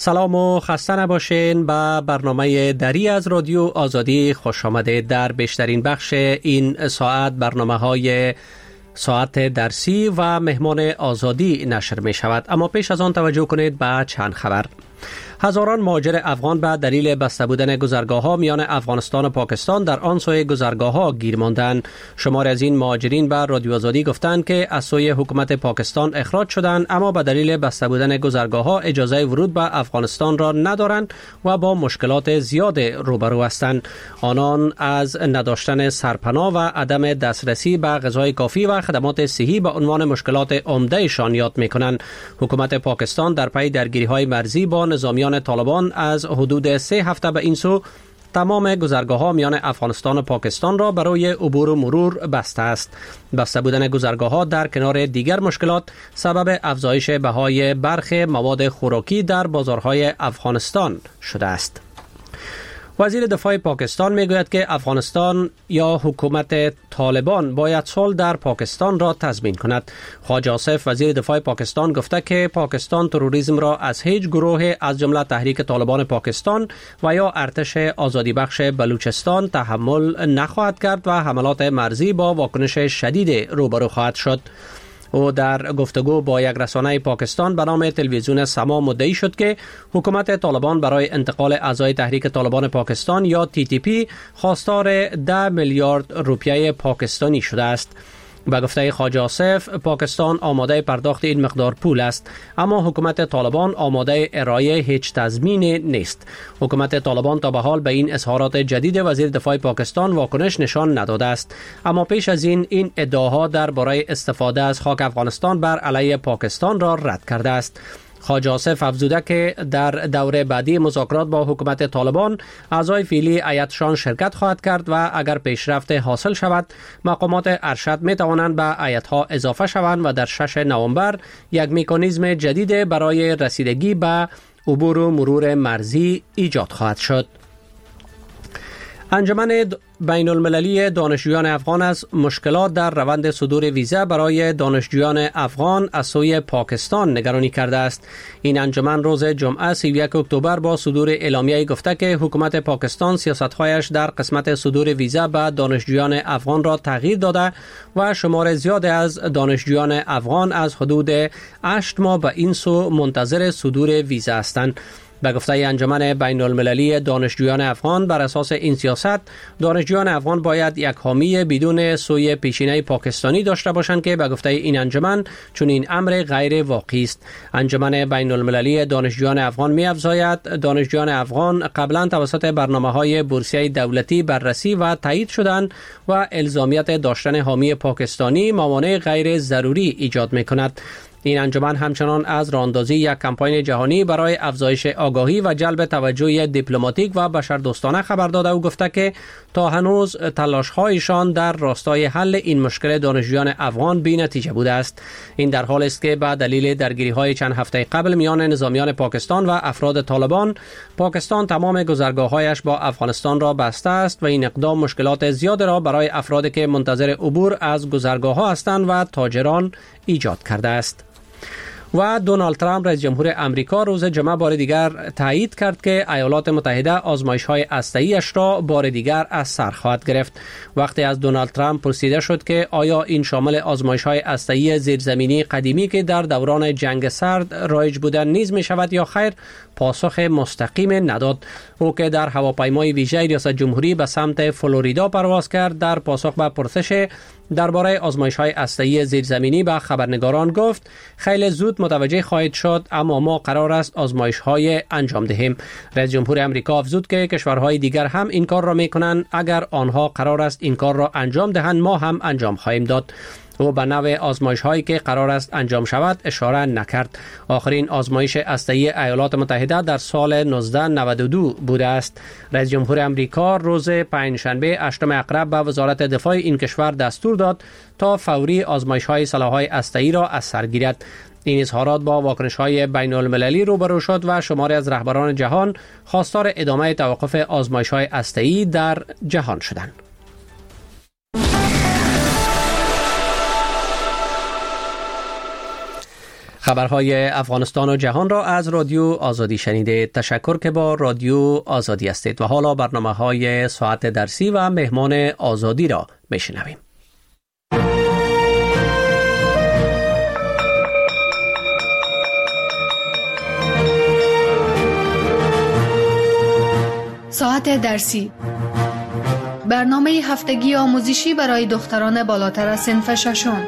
سلام و خسته نباشین. به برنامه دری از رادیو آزادی خوش آمده. در بیشترین بخش این ساعت برنامه‌های ساعت درسی و مهمان آزادی نشر می شود. اما پیش از آن توجه کنید به چند خبر. هزاران مهاجر افغان به دلیل بسته بودن گذرگاه‌ها میان افغانستان و پاکستان در آن سوی گذرگاه‌ها گیر ماندند. شماری از این مهاجرین به رادیو آزادی گفتند که از سوی حکومت پاکستان اخراج شدند، اما به دلیل بسته بودن گذرگاه‌ها اجازه ورود به افغانستان را ندارند و با مشکلات زیاد روبرو هستند. آنان از نداشتن سرپناه و عدم دسترسی به غذای کافی و خدمات صحی به عنوان مشکلات عمده‌شان یاد می‌کنند. حکومت پاکستان در پی درگیری‌های مرزی با نظامیان طالبان از حدود 3 هفته به این سو تمام گذرگاه‌ها میان افغانستان و پاکستان را برای عبور و مرور بسته است. بسته بودن گذرگاه‌ها در کنار دیگر مشکلات سبب افزایش بهای برخی مواد خوراکی در بازارهای افغانستان شده است. وزیر دفاع پاکستان میگوید که افغانستان یا حکومت طالبان باید صلح در پاکستان را تضمین کند. خواجه آصف وزیر دفاع پاکستان گفته که پاکستان تروریسم را از هیچ گروه از جمله تحریک طالبان پاکستان و یا ارتش آزادی بخش بلوچستان تحمل نخواهد کرد و حملات مرزی با واکنش شدید روبرو خواهد شد. او در گفتگو با یک رسانه پاکستان به نام تلویزیون سما مدعی شد که حکومت طالبان برای انتقال اعضای تحریک طالبان پاکستان یا TTP خواستار 10 میلیارد روپیه پاکستانی شده است. به گفته خواجه آصف، پاکستان آماده پرداخت این مقدار پول است، اما حکومت طالبان آماده ارائه هیچ تضمینی نیست. حکومت طالبان تا به حال به این اظهارات جدید وزیر دفاع پاکستان واکنش نشان نداده است، اما پیش از این ادعاها درباره استفاده از خاک افغانستان بر علیه پاکستان را رد کرده است. خواجه آصف افزوده که در دوره بعدی مذاکرات با حکومت طالبان اعضای فعلی هیئتشان شرکت خواهد کرد و اگر پیشرفت حاصل شود مقامات ارشد می توانند به هیئت‌ها اضافه شوند و در 6 نوامبر یک مکانیزم جدید برای رسیدگی به عبور و مرور مرزی ایجاد خواهد شد. انجمن بین المللی دانشجویان افغان از مشکلات در روند صدور ویزا برای دانشجویان افغان از سوی پاکستان نگرانی کرده است. این انجمن روز جمعه 31 اکتبر با صدور اعلامیه گفته که حکومت پاکستان سیاست‌هایش در قسمت صدور ویزا به دانشجویان افغان را تغییر داده و شمار زیاد از دانشجویان افغان از حدود 8 ماه به این سو منتظر صدور ویزا هستند. به گفته انجمن بین المللی دانشجویان افغان، بر اساس این سیاست دانشجویان افغان باید یک حامی بدون سوی پیشینه پاکستانی داشته باشند که به گفته این انجمن چون این امر غیر واقعی است. انجمن بین المللی دانشجویان افغان می‌افزاید دانشجویان افغان قبلا توسط برنامه‌های بورسیه دولتی بررسی و تایید شدند و الزامیت داشتن حامی پاکستانی موانع غیر ضروری ایجاد می‌کند. این انجمن همچنان از راهاندازی یک کمپاین جهانی برای افزایش آگاهی و جلب توجه دیپلماتیک و بشردوستانه خبر داده و گفته که تا هنوز تلاش‌هایشان در راستای حل این مشکل دانشجویان افغان بی‌نتیجه بوده است. این در حالی است که به دلیل درگیری‌های چند هفته قبل میان نظامیان پاکستان و افراد طالبان، پاکستان تمام گذرگاه‌هایش با افغانستان را بسته است و این اقدام مشکلات زیاد را برای افرادی که منتظر عبور از گذرگاه‌ها هستند و تاجران ایجاد کرده است. و دونالد ترامپ رئیس جمهور امریکا روز جمعه بار دیگر تایید کرد که ایالات متحده آزمایش‌های هسته‌ای‌اش را بار دیگر از سر خواهد گرفت. وقتی از دونالد ترامپ پرسیده شد که آیا این شامل آزمایش‌های هسته‌ای زیرزمینی قدیمی که در دوران جنگ سرد رایج بودند نیز می‌شود یا خیر، پاسخ مستقیم نداد. او که در هواپیمای ویژه ریاست جمهوری به سمت فلوریدا پرواز کرد، در پاسخ به پرسش درباره آزمایش‌های هسته‌ای زیرزمینی به خبرنگاران گفت خیلی زود متوجه خواهید شد، اما ما قرار است آزمایش‌های انجام دهیم. رئیس جمهور امریکا افزود که کشورهای دیگر هم این کار را می‌کنند. اگر آنها قرار است این کار را انجام دهند ما هم انجام خواهیم داد. او به نوع آزمایش‌هایی که قرار است انجام شود اشاره نکرد. آخرین آزمایش هسته‌ای ایالات متحده در سال 1992 بوده است. رئیس جمهور امریکا روز پنجشنبه 8 اکتبر به وزارت دفاع این کشور دستور داد تا فوری آزمایش‌های سلاح‌های هسته‌ای را از سر گیرد. این اظهارات با واکنش‌های بین‌المللی روبرو شد و شماری از رهبران جهان خواستار ادامه توقف آزمایش‌های هسته‌ای در جهان شدند. خبرهای افغانستان و جهان را از رادیو آزادی شنیده. تشکر که با رادیو آزادی هستید و حالا برنامه‌های ساعت درسی و مهمان آزادی را میشنویم. ساعت درسی، برنامه هفتگی آموزشی برای دختران بالاتر از صنف ششم.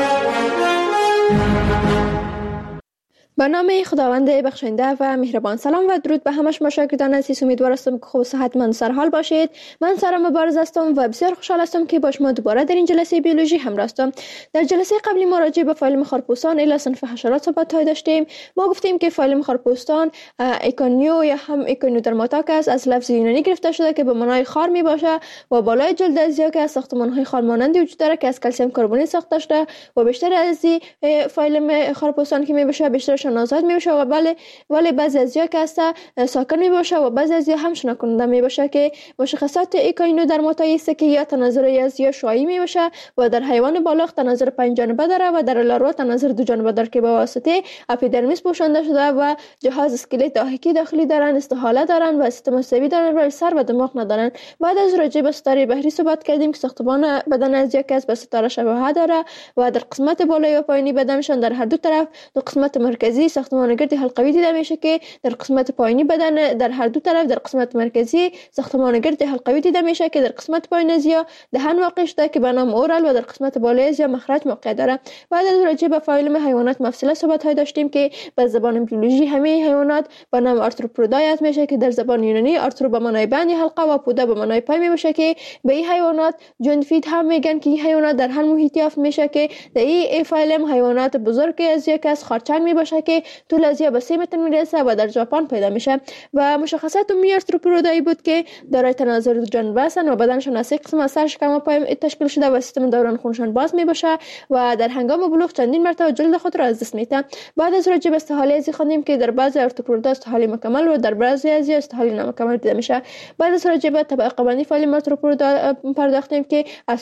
به نام خداوند بخشنده و مهربان. سلام و درود به همه شما شاگردان عزیز. امیدوار هستم که خوب و صحتمند سر حال باشید. من سارا مبارز هستم و بسیار خوشحال هستم که با شما دوباره در این جلسه بیولوژی همراه هستم. در جلسه قبلی ما راجع به فایلم خارپوستان الی صنف حشرات صحبت داشتیم. ما گفتیم که فایلم خارپوستان ایکونیو یا هم ایکونیودرماتاکس از لفظ یونانی گرفته شده که به معنای خار می باشه و بالای جلد ازیا که از ساختمان‌های خارمانندی وجود داره که از کلسیم کربونی ساخته شده و بیشتر از فایلم خارپوستان که می باشه بیشترش نازاد می باشه و ولی بعضی ازیا که هست ساکن می باشه و بعضی ازیا هم شنا کننده می باشه که مشخصات ایکونیودرماتایس که یا تناظر ازیا شویی می باشه و در حیوان بالغ تناظر 5 جانبه داره و در لاروا تناظر 2 جانبه داره که به واسطه اپیدرمیس پوشانده شده و جهاز اسکلت داخلی داخلی دارن، استحاله دارن و سیستم عصبی دارن ولی سر و دماغ ندارن. بعد از راجع به ستاره بحری صحبت کردیم که ساختمان بدن ازیا که به ستاره شباهت داره و در قسمت بالایی و پایینی بدنشان در هر دو طرف دو قسمت مرکزی ساختمان گرد حلقوی دیده میشه که در قسمت پایینی بدن در هر دو طرف در قسمت مرکزی ساختمان گرد حلقوی دیده میشه که در قسمت پایین ازیا دهن واقع شده که به نام اورال و در قسمت بالای ازیا مخرج موقع داره. بعد از راجع به فایلم حیوانات مفصله صحبت داشتیم که به زبان بیولوژی همه حیوانات به نام آرتروپودا یاد میشه که در زبان یونانی آرترو به معنای بند یا حلقه و پودا به معنای پای میشه که به این حیوانات جونفید هم میگن که این حیوانات در هر محیطی یافت میشه که در این فایلم حیوانات بزرگ ازیا که از خارچنگ میباشه که طول ازیا به 3 متر میرسه و در ژاپن پیدا میشه و مشخصات عمومی آرتروپودایی بود که دارای تناظر 2 جانبه هستند و بدنشان از 3 قسم از سر شکم و پای تشکیل شده و سیستم دوران خونشان باز میباشه و در هنگام بلوغ چندین مرتبه جلد خود را از دست میده. بعد از راجع به استحاله ازی خوندیم که در بعضی آرتروپودا استحاله مکمل و در بعضی ازی استحاله نامکمل دیده میشه. بعد از راجع به طبقه بندی فایل آرتروپودا پرداختیم که از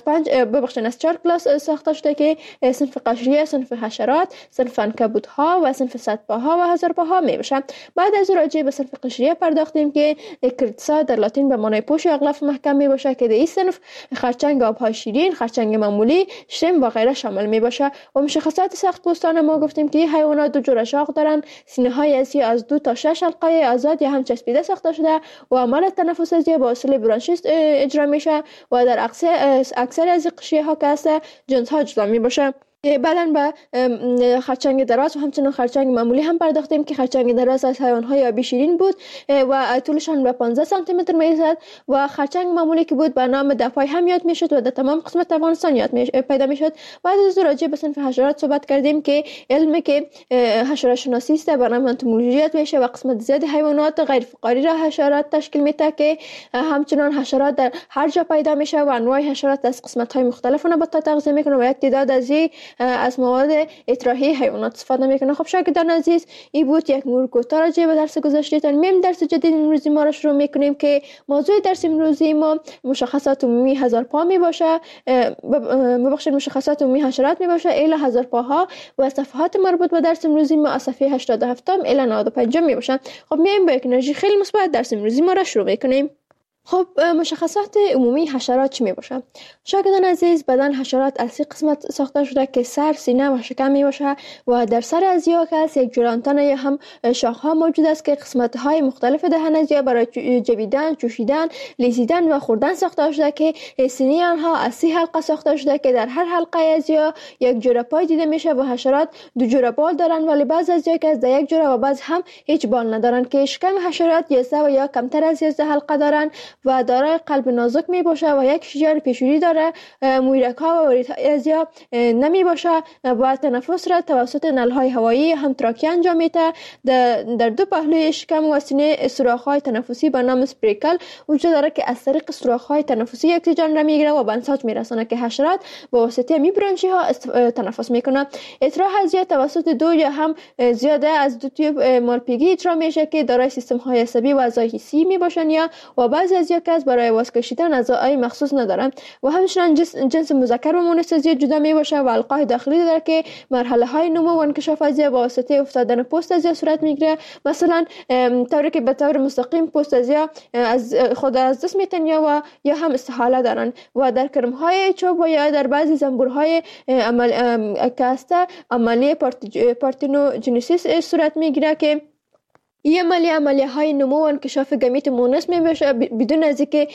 4 کلاس ساخته شده که صنف قشریه، صنف حشرات، صنف عنکبوت‌ها و صنف صدپاها و هزارپاها می باشه. بعد از راجع به صنف قشریه پرداختیم که کریتسا در لاتین به معنای پوش یا غلاف محکم می باشه که در این صنف خرچنگ آبهای شیرین، خرچنگ معمولی، شرم و غیره شامل می باشه. و مشخصات سخت پوستان ما گفتیم که حیوانات 2 جور اشاق دارن، سینه های ازیا از 2 تا 6 حلقه آزاد یا هم چسبیده ساخته شده و عمل تنفس ازیا با وسیله برانشیست اجرا میشه و در اکثر از قشریه ها که هست جنس ها جدا می باشه. بعدن به خرچنگ دراز و همچنین خرچنگ معمولی هم پرداختیم که خرچنگ دراز از حیوان‌های آبی شیرین بود و طولشان به 15 سانتی متر میرسد و خرچنگ معمولی که بود به نام دپای هم یاد میشد و در تمام قسمت افغانستان پیدا میشد. بعد از راجع به صنف حشرات صحبت کردیم که علمی که حشره شناسی است به نام انتومولوژی یاد میشه و قسمت زیادی حیوانات غیر فقاری را حشرات تشکیل میده که همچنین حشرات در هر جا پیدا میشه و انواع حشرات از قسمت‌های مختلف نباتات تغذیه میکنه و یک تعداد از مواد اطراحی حیوانات استفاده میکنه. خب شاگردان عزیز، این بود یک مرور کوتاه راجع به درس گذشتهتان. میم درس جدید امروزی ما را شروع میکنیم که موضوع درس امروزی ما مشخصات عمومی هزارپا می باشه، مشخصات عمومی حشرات می باشه الی هزارپاها و صفحات مربوط به درس امروزی ما از صفحه 87 الی 95 می باشه. خب میایم با یک انرژی خیلی مثبت درس امروزی ما را شروع میکنیم. خب مشخصات عمومی حشرات چی می باشه؟ شاگردان عزیز، بدن حشرات از 3 قسمت ساخته شده که سر، سینه و شکم می باشه و در سر ازیا که است یک جور آنتن یا هم شاخه موجود است که قسمت های مختلف دهن ازیا برای جویدن، چوشیدن، لیسیدن و خوردن ساخته شده که سینه آنها از 3 حلقه ساخته شده که در هر حلقه ازیا یک جور پای دیده میشه و حشرات 2 جور بال دارن ولی بعض ازیا که از یک جور و بعض هم هیچ بال ندارن که شکم حشرات 11 و یا کمتر از 11 حلقه دارن و دارای قلب نازک می باشه و یک شجار پیشوری داره. مویرک ها و وریت ازیا نمی باشه و تنفس را توسط نلهای هوایی هم تراکی انجام میده. در 2 پهلوی شکم و سینه سوراخ های تنفسی به نام اسپریکل وجود داره که از طریق سوراخ های تنفسی اکسیژن را میگیره و به انساج میرسونه که حشرات با واسطه می برانشی ها تنفس میکنه. اطراح ازیا توسط 2 یا هم زیاده از 2 تیوب مالپیگی اجرا میشه که دارای سیستم های عصبی و اعضای حسی می باشن یا و بعضی از یک کس برای واس کشیدن اعضای مخصوص نداره و همچنین جنس مذکر و مؤنث ازیا جدا می باشه و القاح داخلی داره که مرحله های نمو و انکشاف ازیا با واسطه افتادن پوست ازیا صورت میگیره. مثلا طوری که به طور مستقیم پوست ازیا از خود از دست میتن یا هم استحاله دارن و در کرم های چوب و یا در بعضی زنبورهای کاسته عملیه پارتنوجنسیس صورت میگیره که این عملیه های نمو و انکشاف گمیت مونس می باشه بدون از اینکه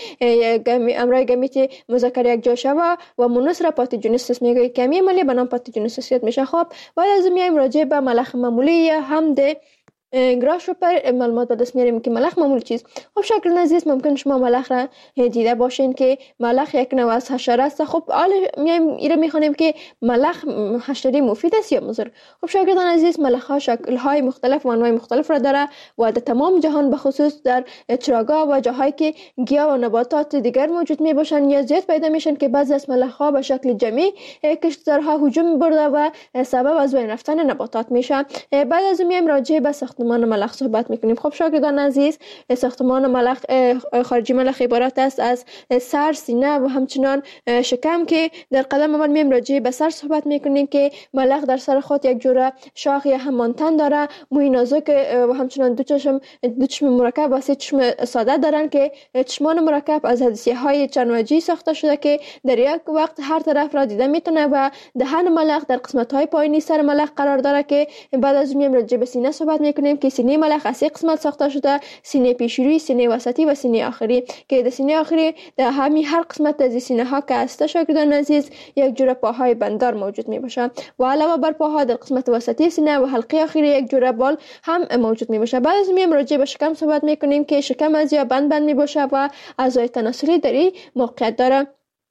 امرای گمیت مذکر یک جا شود و مونس را پاتوژنسیس میگه که این عملیه به نام پاتوژنسیس میشه. خب بعد از میایم راجع به ملخ معمولی یا هم ده گراش رو پر معلومات به دست میاریم که ملخ معمولی چیست. خب شکل عزیز ممکن شما ملخ را دیده باشین که ملخ یک نوع از حشره است. خب حالا میایم ایره میخوانیم که ملخ حشره مفید است یا مضر. خب شاگردان عزیز ملخ ها شکل های مختلف و انواع مختلف را داره و در تمام جهان به خصوص در چراگاه و جاهایی که گیاه و نباتات دیگر موجود می باشن یا زیاد پیدا میشن که بعضی از ملخ ها به شکل جمعی کشتزارها هجوم برده و سبب از بین رفتن نباتات میشه. بعد از میایم راجع به ساختمان ملخ صحبت میکنیم. خب شاگردان عزیز ساختمان ملخ خارجی ملخ عبارت است از سر، سینه و همچنان شکم که در قدم اول میایم راجع به سر صحبت میکنیم که ملخ در سر خود یک جوره شاخ یا هم مانتن داره، موی نازک و همچنان دو چشم مرکب و سه چشم ساده دارن که چشمان مرکب از حدیثیه های چند وجهی ساخته شده که در یک وقت هر طرف را دیده میتونه و دهن ملخ در قسمت های پایینی سر ملخ قرار داره که بعد از میایم راجع به سینه صحبت میکنیم که سینه ملخ از سه قسمت ساخته شده: سینه پیشروی، سینه وسطی و سینه آخری که در سینه آخری در هر قسمت از سینه ها که است شاگردان عزیز یک جوره پاهای بندار موجود می باشه و علاوه بر پاها در قسمت وسطی سینه و حلقه آخری یک جوره بال هم موجود می باشه. بعد از میایم راجع به شکم صحبت میکنیم که شکم از یا بند می باشه و اعضای تناسلی در این موقعیت داره.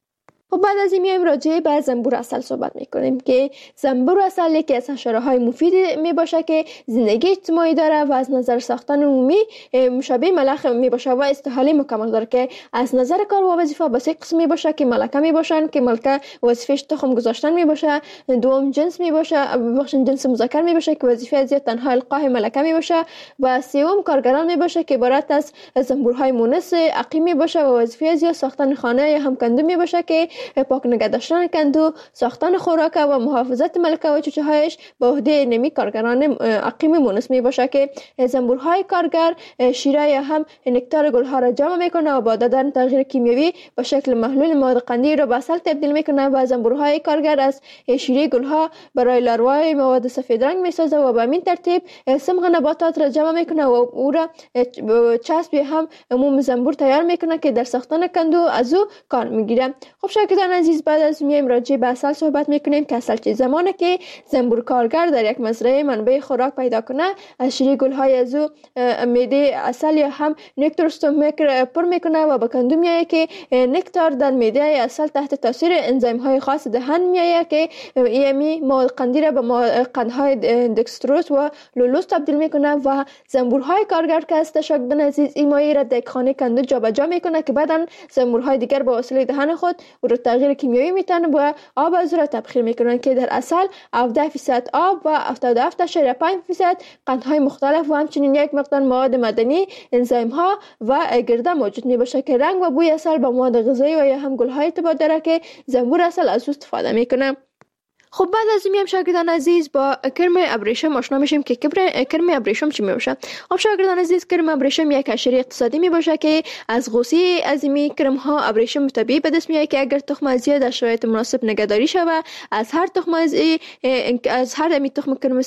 و بعد از این میایم راجع به زنبور عسل صحبت میکنیم که زنبور عسل یکی از حشره های مفید می باشه که زندگی اجتماعی داره و از نظر ساختن عمومی مشابه ملخ می باشه و استحاله مکمل داره که از نظر کار و وظیفه به سه قسم می باشه که ملکه می باشن که ملکه وظیفش تخم گذاشتن می باشه، دوم جنس می باشه جنس مذکر می باشه که وظیفه از تنها القاح ملکه می باشه و سوم کارگران می باشه که عبارت از زنبورهای مونس عقیم می باشه و وظیفه از ساختن خانه یا هم کندو می باشه که پاک نگه داشتن کندو، ساختن خوراک و محافظت ملکه و چوچه هایش به عهده نمی کارگران عقیم مونس می باشه که زنبورهای کارگر شیره یا هم نکتار گلها را جمع میکنه و با دادن تغییر کیمیایی به شکل محلول مواد قندی را به عسل تبدیل میکنه و زنبورهای کارگر از شیره گلها برای لاروای مواد سفید رنگ میسازه و به همین ترتیب صمغ نباتات را جمع میکنه و او را چسب هم عموم زنبور تیار میکنه که در ساختن کندو از او کار میگیره. خب شاگردان عزیز بعد از میایم راجع به عسل صحبت میکنیم که عسل چه زمانه که زنبور کارگر در یک مزرعه منبع خوراک پیدا کنه از شیره گلهای از او معده عسل یا هم نکتار استومک پر میکنه و به کندو میایه که نکتار در معده عسل تحت تاثیر انزیم های خاص دهن میایه که ایمی مواد قندی را به قندهای دکستروز و لولوز تبدیل میکنه و زنبورهای کارگر که است شاگردان عزیز این مایع را در خانه کندو جابجا میکنه که بعداً زنبورهای دیگر با وسیله دهن خود او را تغییر کیمیایی میتن و آب از را تبخیر میکنن که در عسل 17% آب و 77.5% قندهای مختلف و همچنین یک مقدار مواد معدنی، انزیم ها و گرده موجود می باشه که رنگ و بوی عسل با مواد غذایی و یا هم گلهای ارتباط داره که زنبور عسل از او استفاده میکنه. خب بعد از این میام شاگردان عزیز با کرم ابریشم آشنا میشیم که کرم ابریشم چی میباشه. خب شاگردان عزیز کرم ابریشم یک حشره اقتصادی میباشه که از غوصه عظیمی کرم ها ابریشم طبیعی به دست میاد که اگر تخم ازی در شرایط مناسب نگهداری شود از هر تخم ازی از هر امی تخم کرم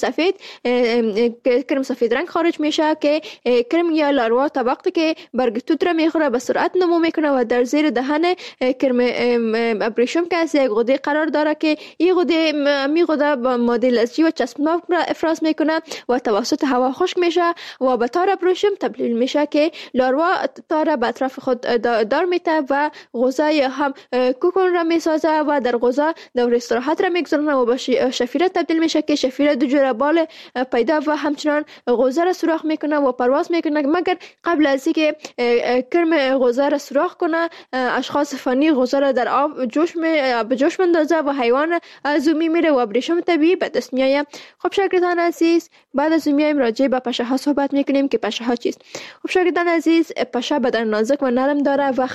سفید رنگ خارج میشه که کرم یا لاروا تا وقتی که برگ توت را میخوره به سرعت نمو میکنه و در زیر دهن کرم ابریشم که از یک غده قرار داره که این غده میغوده با ماده لزجی و چسبناک را افراز میکنه و توسط هوا خشک میشه و به تار ابریشم تبدیل میشه که لاروا تار به اطراف خود دار میته و غوزه یا هم کوکون را میسازه و در غوزه دور استراحت را میگذارونه و به شفیره تبدیل میشه که شفیره دو جوره بال پیدا و همچنان غوزه را سوراخ میکنه و پرواز میکنه. مگر قبل از اینکه کرم غوزه را سوراخ کنه اشخاص فنی غوزه را در آب به جوش مندازه و حیوان از میمیره و ابریشم طبیعی به دست میآید. خب شاگردان عزیز، بعد از میایم راجع به پشه ها صحبت میکنیم که پشه ها چیست. خب شاگردان عزیز، پشه بدن نازک و نرم داره و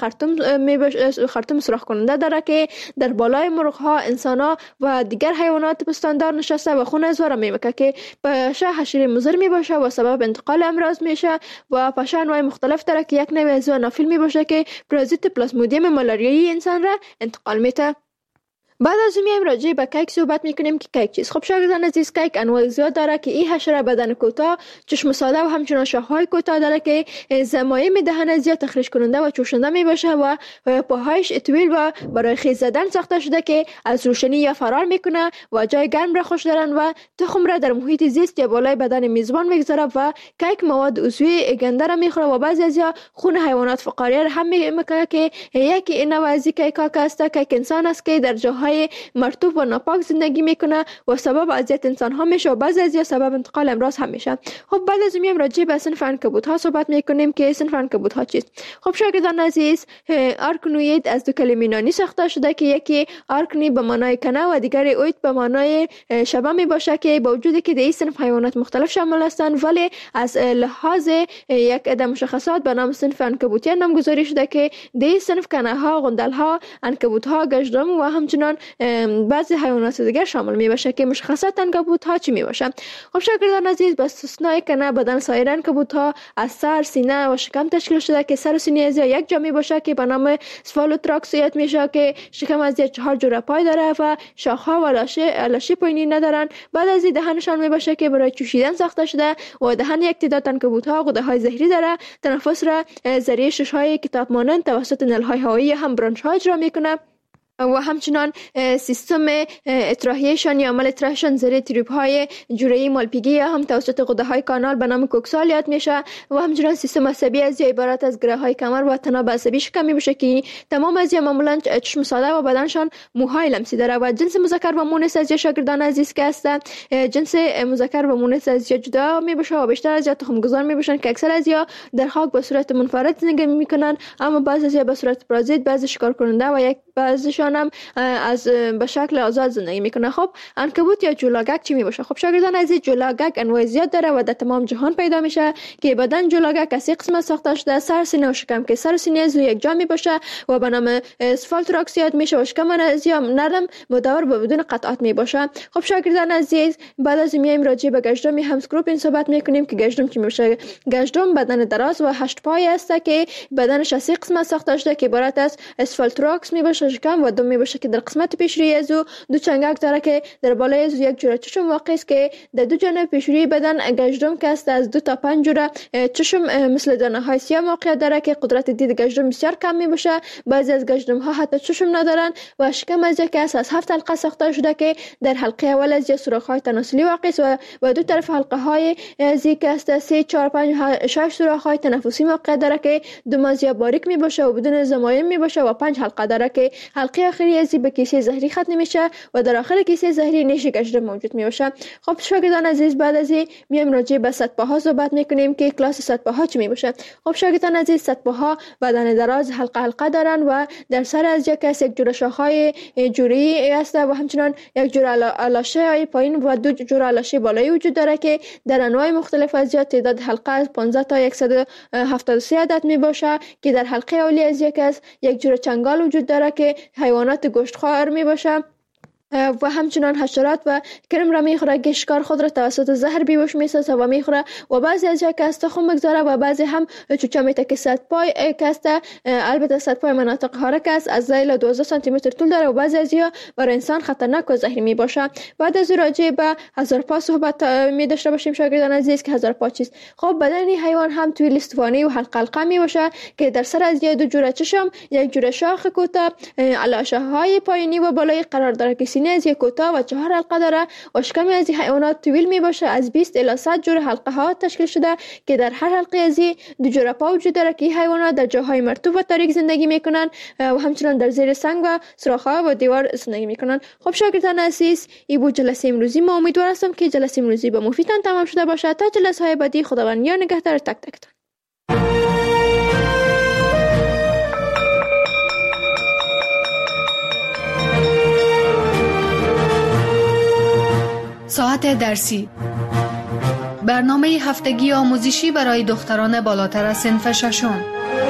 خرطوم سوراخ کننده داره که در بالای مرغ ها، انسان ها و دیگر حیوانات پستاندار نشسته و خون از واره میمکه که پشه حشره مضر می باشه و سبب انتقال امراض میشه و پشه انواع مختلف داره که یک نوع از آنافیل می باشه که پرازیت پلاسمودیوم مالاریایی انسان را انتقال میده. بعد از میایم راجع به کیک صحبت میکنیم که کیک چیست. خب شاگردان عزیز، کیک انواع زیاد داره که این حشره بدن کوتاه، چشم ساده و همچنین شاخهای کوتاه داره که زمایم دهن زیاد تخریش کننده و چوشنده میباشه و پاهایش طویل و برای خیز زدن ساخته شده که از روشنی یا فرار میکنه و جای گرم را خوش دارن و تخم را در محیط زیست یا بالای بدن میزبان میگذاره و کیک مواد عضوی گنده را میخوره و بعضی از خون حیوانات فقاریه را هم میکنه که یکی این نوع از کیک ها است که انسان است که در جاهای مرطوب و ناپاک زندگی میکنه و سبب اذیت انسان ها میشه و بعضی از سبب انتقال امراض هم میشه. خب بعد از میایم راجع به صنف عنکبوت ها صحبت میکنیم که صنف عنکبوت ها چیست. خب شاگردان عزیز، آرکنوید از دو کلمه یونانی ساخته شده که یکی آرکنی به معنای کنه و دیگری اوید به معنای شبه می باشه که با وجودی که در این صنف حیوانات مختلف شامل هستند ولی از لحاظ یک عده مشخصات به نام صنف عنکبوتی نامگذاری شده که در این صنف کنه ها، غندل ها، عنکبوت ها، گژدهم و همچنین بعضی حیوانات دیگر شامل می باشه که مشخصات عنکبوت ها چی می باشه. خب شاگردان عزیز، به استثنای کنه بدن سایر عنکبوت ها از سر، سینه و شکم تشکیل شده که سر و سینه از یک جا می باشه که به نام سفالوتراکسیت میشه که شکم از 4 جوره پای داره و شاخ ها و لاشه پایینی ندارن. بعد از دهنشان می باشه که برای چوشیدن ساخته شده و دهن یک تعداد عنکبوت ها غده های زهری داره. تنفس را ذریعه شش های کتاب مانند توسط نل های هوایی هم برانش ها اجرا میکنه و همچنان سیستم اطراحیشان یا عمل اطراحشان زیر تریپ های جوره مالپیگی یا هم توسط غده های کانال به نام کوکسال یاد میشه و همچنان سیستم عصبی از عبارت از گره های کمر و تناب عصبی شکم میشه که تمام از معمولا چشم ساده و بدنشان موهای لمسی داره و جنس مذکر و مؤنث از شاگردان عزیز که هستند جنس مذکر و مؤنث از جدا میباشه و بیشتر از تخم گذار میباشن که اکثر از در خاک به صورت منفرد زندگی میکنن، اما بعضی از به صورت پرازیت، بعضی شکار کننده و یک بعضیشان هم از به شکل آزاد زندگی میکنه. خب عنکبوت یا جولاگک چی میباشه؟ خب شاگردان عزیز، جولاگک انواع زیاد داره و در تمام جهان پیدا میشه که بدن جولاگک از 3 قسمت ساخته شده: سر، سینه و شکم که سر و سینه از یک جا میباشه و به نام اسفالتراکسیات میشه و شکم از یا نرم مدور و بدون قطعات میباشه. خب شاگردان عزیز، بعد از میایم راجع به گژدهم همسکروپین صحبت میکنیم که گژدهم چی میشه. گژدهم بدن دراز و 8 پای است که بدنش از 3 قسمت ساخته شده که عبارت از اسفالتراکس میباشه، شکم و دم میباشه که در قسمت پیشروی از او 2 چنگک داره که در بالای از یک جوره چشم واقع است که در 2 جانب پیشروی بدن گژدهم که است از 2 تا 5 جوره چشم مثل دانه های سیاه موقعیت داره که قدرت دید گژدهم بسیار کم میباشه. بعضی از گژدهم ها حتی چشم ندارن و شکم از یک است از 7 حلقه ساخته شده که در حلقه اول از سوراخ های تناسلی واقع است و 2 طرف حلقه های از یک است 3 4 5 6 سوراخ های تنفسی موقعیت داره که 2 مازیا باریک میباشه و بدون زمایم میباشه و 5 حلقه داره که حلقه آخری از به کیسه زهری ختم میشه و در آخر کیسه زهری نیش گژدهم موجود میشه. خب شاگردان عزیز، بعد از میایم راجع به صدپاها صحبت میکنیم که کلاس صدپاها چی میشه. خب شاگردان عزیز، صدپاها بدن دراز حلقه حلقه دارن و در سر از یک جوره شاخهای جوری است و همچنان یک جوره لاشه های پایین و 2 جوره لاشه بالایی وجود داره که در انواع مختلف از تعداد حلقه از 15 تا 173 عدد میباشه که در حلقه اولی از یک جوره چنگال وجود داره که حیوانات گوشتخوار می باشه و همچنان حشرات و کرم را میخوره که شکار خود را توسط زهر بیهوش میسازه و میخوره و بعضی از جا که است تخم بگذاره و بعضی هم چوچه میته که صدپای که است. البته صدپای مناطق حرکت است از 12 سانتی متر طول داره و بعضی از جا برای انسان خطرناک و زهری می باشه. بعد از راجع به هزارپا صحبت می داشته باشیم شاگردان عزیز که هزارپا چیست. خب بدن حیوان هم طویل استوانه و حلقه حلقه می باشه که در سر از 2 جوره چشم، 1 جوره شاخ کوتاه، لاشه های پایینی و بالایی قرار داره که سینه از یک کوتاه و 4 حلقه داره و شکم از حیوانات طویل می باشه از 20 الی 100 جوره حلقه ها تشکیل شده که در هر حلقه از 2 جوره پا وجود داره که حیوانات در جاهای مرطوب و تاریک زندگی میکنن و همچنان در زیر سنگ و سوراخ‌ها و دیوار زندگی میکنن. خب شاگردان عزیز، این بود جلسه امروزی. ما امیدوار هستم که جلسه امروزی به مفیدتان تمام شده باشه. تا جلسه های بعدی، خداوند یار نگهدار تک تکتان. ساعت درسی، برنامه هفتگی آموزشی برای دختران بالاتر از صنف ششم.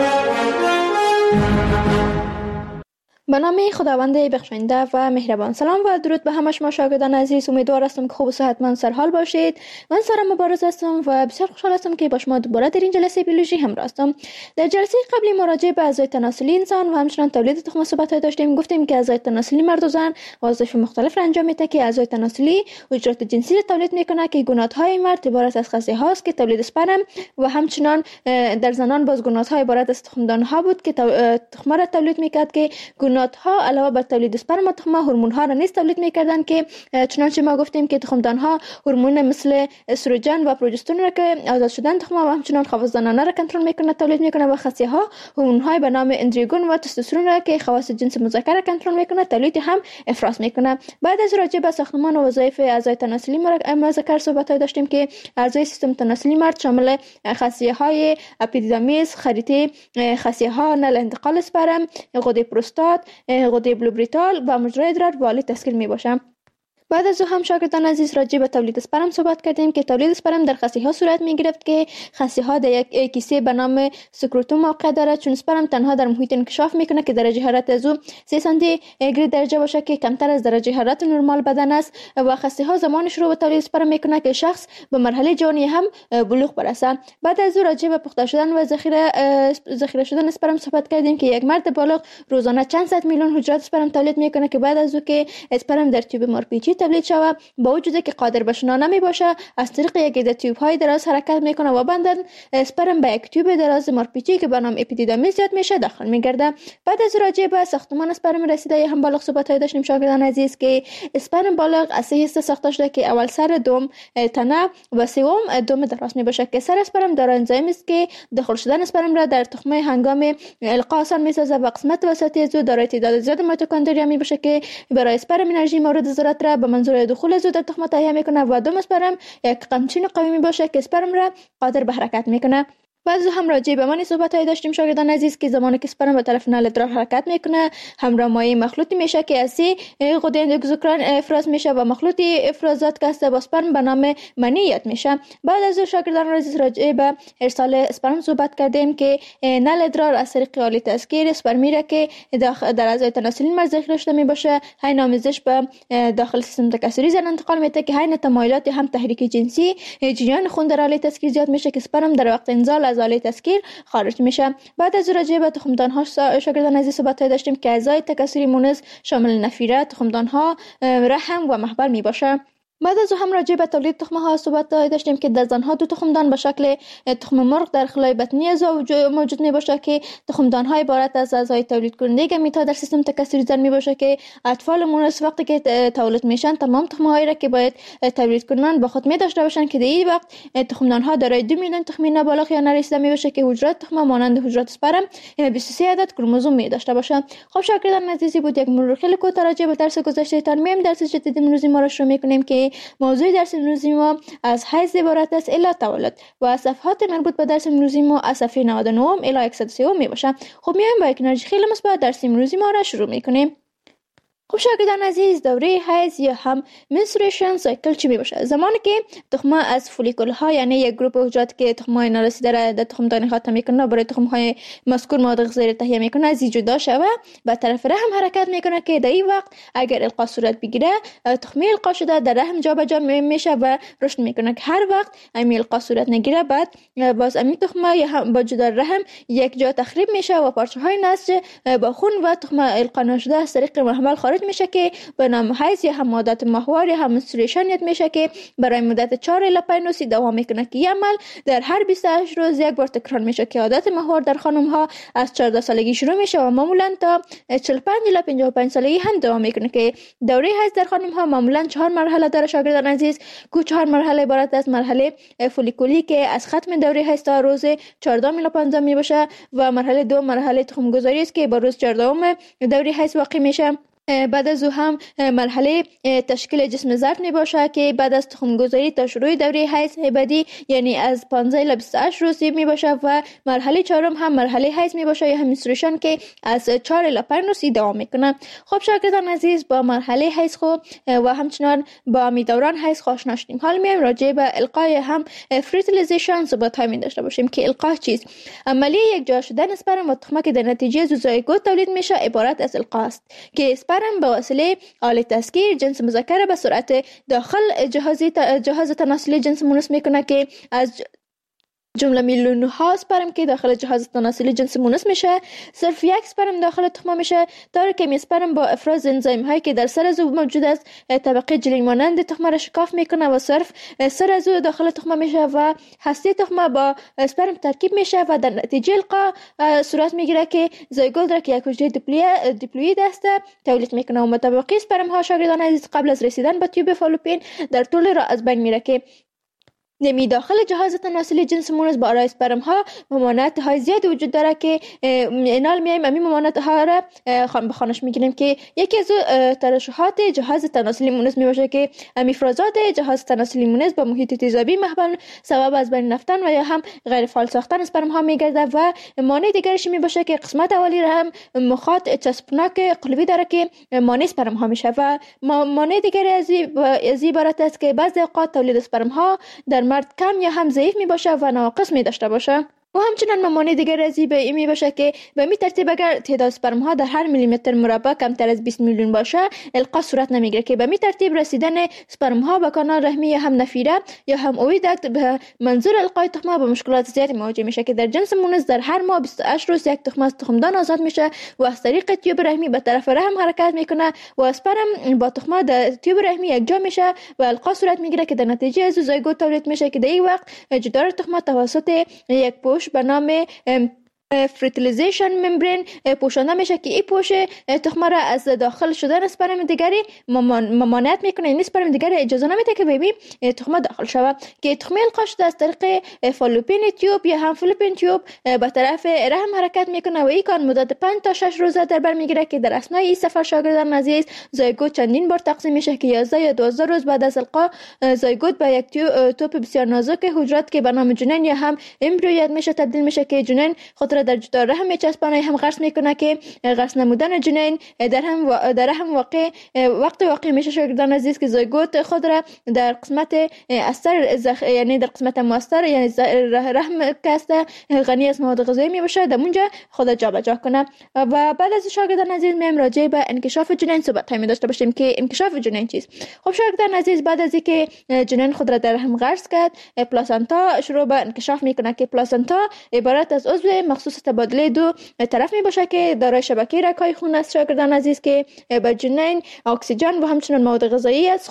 به نام خداوند بخشنده و مهربان. سلام و درود به همه شما شاگردان عزیز. امیدوار هستم که خوب و صحتمند سرحال باشید. من سارا مبارز هستم و بسیار خوشحال هستم که با شما دوباره در این جلسه بیولوژی همراه هستم. در جلسه قبلی مراجعه به اعضای تناسلی انسان و همچنین تولید تخم صحبت داشتیم. گفتیم که اعضای تناسلی مرد و زن وظایف مختلف را انجام میده که اعضای تناسلی حجرات جنسی را تولید میکنه که گونات‌های مرد عبارت از خصیه هاست که تولید اسپرم و همچنین در زنان باز گونات‌ها عبارت از تخمدان‌ها بود که تخم را تولید میکرد که ها علاوه بر تولید اسپرم و تخم هورمون ها را نیز تولید میکردن که چنانچه ما گفتیم که تخمدان ها هورمون مثل استروژن و پروژسترون را که آزاد شدن تخم و همچنین خواص را کنترل میکنه تولید میکنه و خصیه ها هورمون های به نام اندروژن و تستوسترون را که خواص جنس مذکر را کنترل میکنه تولید هم افراز میکنه. بعد از راجع به ساختمان و وظایف اعضای تناسلی مذکر صحبت داشتیم که اعضای سیستم تناسلی مرد شامل خصیه های اپیدیدامیس، خریطه خصیه ها نل انتقال اسپرم، غده پروستات، غده بلوبریتال و مجرای ادرار والی تشکیل می باشند. بعد از هم شاگردان عزیز راجع به تولید اسپرم صحبت کردیم که تولید اسپرم در خصیه ها صورت می گرفت که خصیه ها در یک کیسه به نام سکروتوم موقع دارد، چون اسپرم تنها در محیط انکشاف میکنه که درجه حرارت از او 3 سانتی گراد درجه باشه که کمتر از درجه حرارت نرمال بدن است و خصیه ها زمان شروع به تولید اسپرم میکنه که شخص به مرحله جوانی هم بلوغ برسه. بعد از راجع به پخته شدن و ذخیره شدن اسپرم صحبت کردیم که یک مرد بالغ روزانه چند صد میلیون حجرات اسپرم تولید میکنه که بعد از او که اسپرم در تیوب مارپیچی تولید شود با وجودی که قادر به شنا نمی باشه از طریق یک عده تیوب های دراز حرکت میکنه و بعداً اسپرم به یک تیوب دراز مارپیچی که به نام اپیدیدامیس زیاد میشه داخل میگرده. بعد از راجع به ساختمان اسپرم رسیده هم بالغ صحبت های داشتیم شاگردان عزیز که اسپرم بالغ از 3 حصه ساخته شده که اول سر، دوم تنه و سوم دم دراز می باشه که سر اسپرم دارای انزیم است که داخل شدن اسپرم را در تخمه هنگام القا آسان میسازه و قسمت وسطی از او دارای تعداد زیاد میتوکندریا می باشه که برای اسپرم انرژی مورد ضرورت را به منظور دخول از او در تخم تهیه میکنه و دم اسپرم یک قمچین قوی می باشه که اسپرم را قادر به حرکت میکنه. بعد هم راجع به معنی صحبت های داشتیم شاگردان عزیز که زمانی که اسپرم به طرف نل ادرار حرکت میکنه همراه مایع مخلوطی میشه که از غده اندوکراین افراز میشه و مخلوط افرازات که با اسپرم به نام منی یاد میشه. بعد از شاگردان عزیز راجع به ارسال اسپرم صحبت کردیم که نل ادرار از طریق آله تسکیر اسپرمی را که در اعضای تناسلی مرد ذخیره شده میباشه حین آمیزش به داخل سیستم تکثری زن انتقال میده که حین تمایلات هم تحریک جنسی جریان خون در آله تسکیر زیاد میشه که اسپرم در وقت انزال از آله تسکیر خارج میشه. بعد از راجع به تخمدان ها شاگردان عزیز صحبت داشتیم که اعضای تکثری مونس شامل نفیره، تخمدان ها، رحم و محبل می باشه. بعد از هم راجع به تولید تخم ها صحبت داشتیم که در زنها 2 تخمدان به شکل تخم مرغ در خلای بطنی از موجود می باشه که تخمدان های عبارت از اعضای تولید کننده گمیت ها در سیستم تکثری زن می باشه که اطفال مونس وقتی که تولد میشن تمام تخم هایی را که باید تولید کنن با خود می داشته باشن که در این وقت تخمدان ها دارای 2 میلیون تخمین نابالغ یا نرسیده می باشه که حجرات تخم مانند حجرات اسپرم 23 عدد کروموزوم می داشته باشه. خب شاگردان عزیزی بود یک مرور خیلی کوتاه راجع به درس گذشته تان میم درس جدید امروزی ما را شروع می‌کنیم که موضوع درس امروزی ما از حیض عبارت است الی تولد و از صفحات مربوط به درس امروزی ما از صفحه 99 الی 103 می باشه. خب میایم با یک انرژی خیلی مثبت درس امروزی ما را شروع می‌کنیم. خب شاگردان عزیز دوره حیض یا هم منسترویشن سایکل چی می باشه؟ زمانی که تخم از فولیکول ها یعنی یک گروپ حجرات که تخم های نارسیده را در تخمدان خاتم میکنه برای تخم های مذکور مواد غذایی تهیه میکنه از این جدا شوه و طرف رحم حرکت میکنه که در این وقت اگر القا صورت بگیره تخم القا شده در رحم جابجا میشه و رشد میکنه که هر وقت امی القا صورت نگیره بعد باز امی تخم یا هم با جدا رحم یک جا تخریب میشه و پارچه های نسج با خون و تخم القا نشده از طریق محمل خارج میشه که به نام حیض یا هم عادت ماهوار یا هم منسترویشن یاد میشه که برای مدت 4 الی 5 روز دوام میکنه که این عمل در هر 28 روز یک بار تکرار میشه که عادت ماهوار در خانم ها از 14 سالگی شروع میشه و معمولا تا 45 الی 55 سالگی هم دوام میکنه که دوره حیض در خانم ها معمولا 4 مرحله داره شاگردان عزیز که 4 مرحله عبارت از مرحله فولیکولی که از ختم دوره حیض تا روز 14 الی 15 می باشه و مرحله 2 مرحله تخم گذاری است که با روز 14 دوره حیض واقع میشه بعد از او هم مرحله تشکیل جسم زرد می باشه که بعد از تخم گذاری تا شروع دوره حیض هیبدی یعنی از 15 الی 28 روز می باشه و مرحله چهارم هم مرحله حیض می باشه یا هم منسترویشن که از 4 الی 5 روز دوام میکنه. خب شاگردان عزیز، با مرحله حیض خود و همچنان با دوران حیض آشنا شدیم. حالا میایم راجع به القای هم فرتیلیزیشن صحبت های داشته باشیم که القا چیست؟ عملیه یک جا شدن اسپرم و تخمه که در نتیجه زوزایگوت تولید میشه عبارت از القا است که اسپرم به وسیله آله تسکیر جنس مذکر به سرعت داخل جهاز تناسلی جنس مونس میکنه که از جمله میلیون ها اسپرم که داخل جهاز تناسلی جنس مونس میشه صرف یک اسپرم داخل تخمه میشه. داره که اسپرم با افراز انزیم هایی که در سر از او موجود است طبقه جلی مانند تخمه را شکاف میکنه و صرف سر از او داخل تخمه میشه و هسته تخمه با اسپرم ترکیب میشه و در نتیجه القا صورت میگیره که زایگوت را که یک حجره دیپلوید است تولید میکنه و متبقی اسپرم ها شاگردان عزیز قبل از رسیدن به تیوب فالوپین در طول راه از بین میره که نمی داخل جهاز تناسلی جنس مونس با آرای اسپرم ها ممانعت های زیاد وجود داره که اینال میایم امی ممانعت ها را بخوانش میگیریم که یکی از ترشحات جهاز تناسلی مونس میباشه که افرازات جهاز تناسلی مونس با محیط تیزابی محبن سبب از بین رفتن و یا هم غیر فعال ساختن اسپرم ها میگرده و مانع دیگرش میباشه که قسمت اولی را هم مخاط چسبناک قلبی داره که مانع اسپرم ها میشه و مانع دیگری از عبارت است که بعضی اوقات تولید اسپرم ها در مرد کم یا هم ضعیف می باشه و ناقص می داشته باشه. و همچنان ممانع دیگر از این می باشه که به می ترتیب اگر تعداد اسپرم ها در هر میلیمتر مربع کمتر از 20 میلیون باشه القا صورت نمیگیره که به می ترتیب رسیدن اسپرم ها به کانال رحمی یا هم نفیره یا هم اویدکت به منظور القای تخمه با مشکلات زیادی مواجه میشه که در جنس مونس در هر ماه 28 روز یک تخمه از تخمدان آزاد میشه و از طریق تیوب رحمی به طرف رحم حرکت میکنه و اسپرم با تخمه در تیوب رحمی یکجا میشه و القا صورت میگیره که در نتیجه از زایگوت تولید میشه که در این وقت جدار تخمه توسط یک پوش به نام فرتیلیزیشن ممبرین پوشانده میشه که این پوش تخمه را از داخل شدن اسپرم دیگری ممانعت میکنه. این اسپرم دیگری اجازه نمیده که ببین تخمه داخل شود که تخمه القا شده از طریق فالوپین تیوب یا هم فالوپین تیوب به طرف رحم حرکت میکنه و این کار مدت 5 تا 6 روزه در بر میگیره که در اثنای این سفر شاگردان عزیز زایگوت چندین بار تقسیم میشه که 11 یا 12 روز بعد از القا زایگوت به یک توپ بسیار نازک حجرات که به نام جنین یا هم امبریو میشه تبدیل میشه که جنین خود را در جدار رحم میچسبانه هم غرس میکنه که غرس نمودن جنین در رحم وقت واقع میشه شاگردان عزیز که زایگوت خود را در قسمت اثر یعنی در قسمت مؤثر یعنی رحم کاسته غنی از مواد غذایی میباشه در اونجا خود جابجا کنه. و بعد از شاگردان عزیز میم راجع به انکشاف جنین صحبت می داشته باشیم که انکشاف جنین چیست. خب شاگردان عزیز بعد از اینکه جنین خود را در رحم غرس کرد پلاسنتا شروع به انکشاف میکنه که پلاسنتا عبارت از عضو مخصوص تبادله دو طرف می باشه که دارای شبکه رگ‌های خون است شاگردان عزیز که به جنین اکسیژن و همچنین مواد غذایی از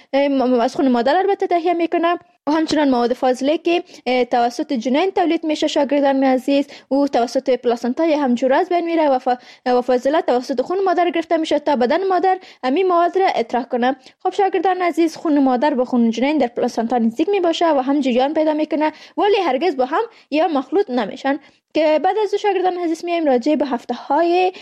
خون مادر البته تهیه میکنه و همچنان مواد فاضله که توسط جنین تولید میشه شاگردان عزیز و توسط پلاسنتا یا هم جوره از بین میره و فاضله توسط خون مادر گرفته میشه تا بدن مادر همین مواد را اطراح کنه. خب شاگردان عزیز خون مادر با خون جنین در پلاسنتا نزدیک میباشه و هم جریان پیدا میکنه ولی هرگز با هم یا مخلوط نمیشن که بعد از شاگردان عزیز میایم راجع به هفته های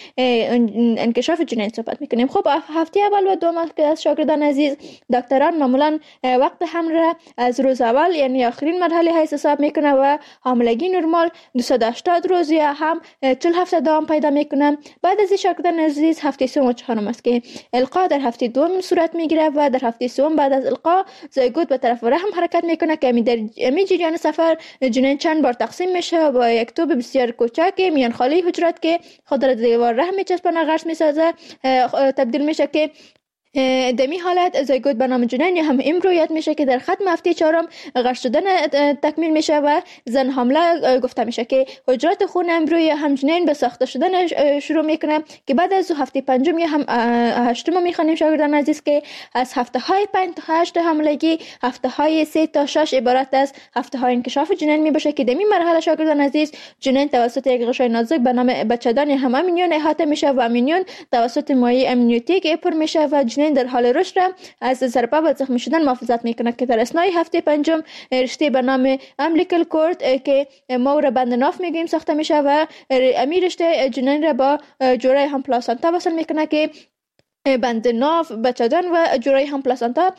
انکشاف جنین صحبت میکنیم. خب هفته اول و دوم که از شاگردان عزیز دکتران معمولا وقت حمل را از روز اول یعنی آخرین مرحله حیض حساب میکنه و حاملگی نرمال 280 روز یا هم 40 هفته دوام پیدا میکنه. بعد از شاگردان عزیز هفته سوم و چهارم است که القا در هفته دوم صورت میگیره و در هفته سوم بعد از القا زایگوت به طرف رحم حرکت میکنه که در جریان سفر جنین چند بار تقسیم میشه و با یک توپ بسیار کوچک میان خالی حجرات که خود را دیوار رحم میچسبانه غرس میسازه تبدیل میشه که دمی حالت زایگوت به نام جنین یا هم امبریو میشه که در ختم هفته چهارم غرس شدن تکمیل میشه و زن حامله گفته میشه که حجرات خون امبریو هم جنین به ساخته شدن شروع میکنه که بعد از هفته پنجم یا هم هشتم میخوانیم شاگردان عزیز که از هفته های 5 تا 8 حاملگی هفته های 3 تا 6 عبارت از هفته های انکشاف جنین میباشه که دمی مرحله شاگردان عزیز جنین توسط یک غشای نازک به نام بچه‌دان یا هم امینیون احاطه میشه و امینیون توسط مایع امنیوتیک پر میشه و جنین در حال رشد را از ضربه و زخمی شدن محافظت میکنه که در اثنای هفته پنجم رشته به نام امبلیکال کورد که ما را بند ناف میگیم ساخته میشه و امیر رشته جنین را با جوره هم پلاسنتا وصل میکنه که بند ناف، بچه‌جان و جورای هم پلاسانتا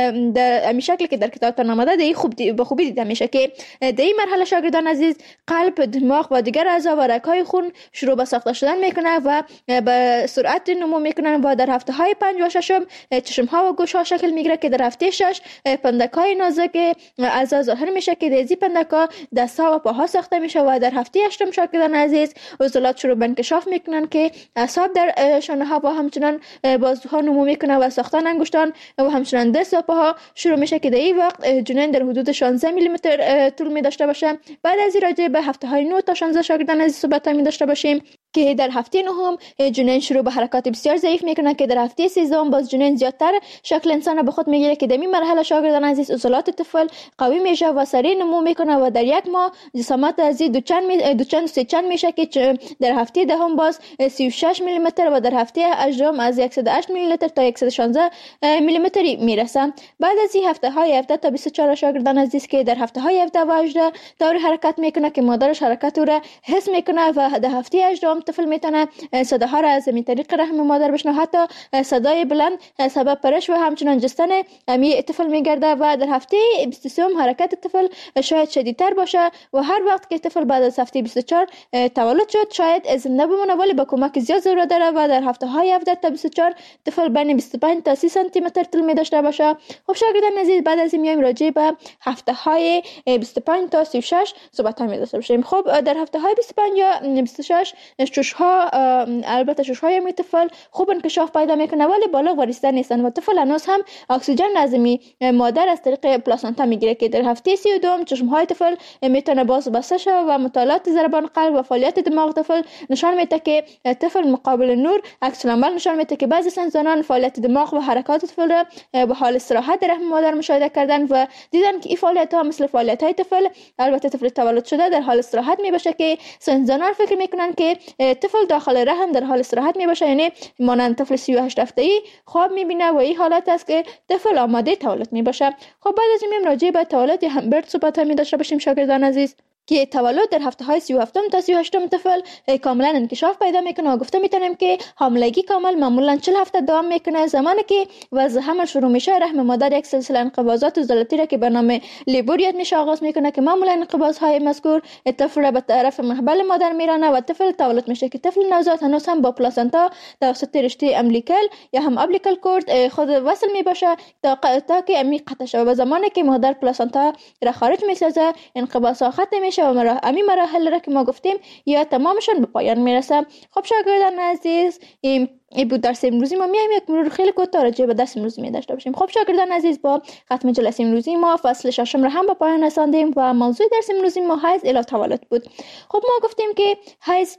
در همین شکل که در کتابتان آمده به خوبی دیده میشه که در این مرحله شاگردان عزیز قلب، دماغ و دیگر اعضا و رگ‌های خون شروع به ساخته شدن میکنه و به سرعت نمو میکنن و در هفته های 5 و 6 چشم ها و گوش ها شکل میگیره که در هفته 6 پندک های نازک اعضا ظاهر میشه که از این پندک ها دست ها و پاها ساخته میشه و در هفته 8 شاگردان عزیز عضلات شروع به انکشاف میکنن که اعصاب در شانه ها و همچنان بازوها نمو میکنه و ساختن انگشتان و همچنان دست و پاها شروع میشه که در این وقت جنین در حدود 16 میلی متر طول می داشته باشه. بعد از این راجع به هفته های 9 تا 16 شاگردان عزیز صحبت می داشته باشیم که در هفته 9 جنین شروع به حرکات بسیار ضعیف میکنه که در هفته 13 باز جنین زیادتر شکل انسان به خود میگیره که در این مرحله شاگردان عزیز عضلات طفل قوی میشه و سریع نمو میکنه و در یک ماه جسامت از دوچند و سه‌چند میشه که در هفته 10 باز 36 میلی متر و در هفته 8 از 108 میلی متر تا 116 میلی متری میرسه. بعد از این هفته های 17 تا 24 شاگردان عزیز که در هفته های 17 و 18 طوری حرکت میکنه که مادرش حرکت او را حس میکنه و در هفته 18 طفل میتونه صداها را از این طریق رحم مادر بشنوه، حتی صدای بلند سبب پرش و همچنان جستن امی طفل میگرده و در هفته 23 حرکت طفل شاید شدیدتر باشه و هر وقت که طفل بعد از هفته 24 تولد شد شاید زنده بمونه ولی با کمک زیاد ضرورت داره و در هفته های 17 تا 24 طفل بین 25 تا 30 سانتی متر طول می داشته باشه. خب شاگردان عزیز بعد از این میایم راجع به هفته های 25 تا 36 صحبت می داشته باشیم. خب در هفته های 25 یا 26 ششها البته ششهای می طفل خوب انکشاف پیدا میکنه ولی بالغ و رسیده نیستن و طفل هنوز هم اکسیژن از مادر از طریق پلاسنتا میگیره که در هفته 32 چشمهای طفل میتونه باز بسته شه و مطالعات ضربان قلب و فعالیت دماغ طفل نشان میده که طفل مقابل نور عکس العمل نشان میده که بعضی زنان فعالیت دماغ و حرکات طفل را به حال استراحت در رحم مادر مشاهده کردن و دیدن که این فعالیت ها مثل فعالیت های طفل البته طفل تولد شده در حال استراحت میباشه که زنان فکر میکنن که طفل داخل رحم در حال استراحت میباشه، یعنی مانند طفل 38 هفته‌ای خواب میبینه و این حالت است که طفل آماده تولد میباشه. خب بعد از این راجع به تولد یا همبرد صحبت می داشته باشیم شاگردان عزیز که تولد در هفته های 37 تا 38 طفل کاملا انکشاف پیدا میکنه و گفته میتونیم که حاملگی کامل معمولا 40 هفته دوام میکنه. زمانی که وضع حمل شروع میشه رحم مادر یک سلسله انقباضات عضلاتی را که به نام لیبوریت میشه آغاز میکنه که معمولا انقباض های مذکور طفل را به طرف محبل مادر میرانه و طفل تولد میشه که طفل نوزاد هنوز هم با پلاسنتا توسط رشته امبلیکال یا هم ابلیکال کورد خود وصل میباشه تا که عمیق قطع شه و زمانی که مادر پلاسنتا را خارج میسازه انقباض ختم میشه و امی مراحل را که ما گفتیم یا تمامشون به پایان میرسه. خب شاگردان عزیز این بود درس امروزی ما. میایم یک مرور خیلی کوتاه راجع به درس امروزی می داشته باشیم. خب شاگردان عزیز با ختم جلسه امروزی ما فصل 6 را هم به پایان رساندیم و موضوع درس امروزی ما حیض الی تولد بود. خب ما گفتیم که حیض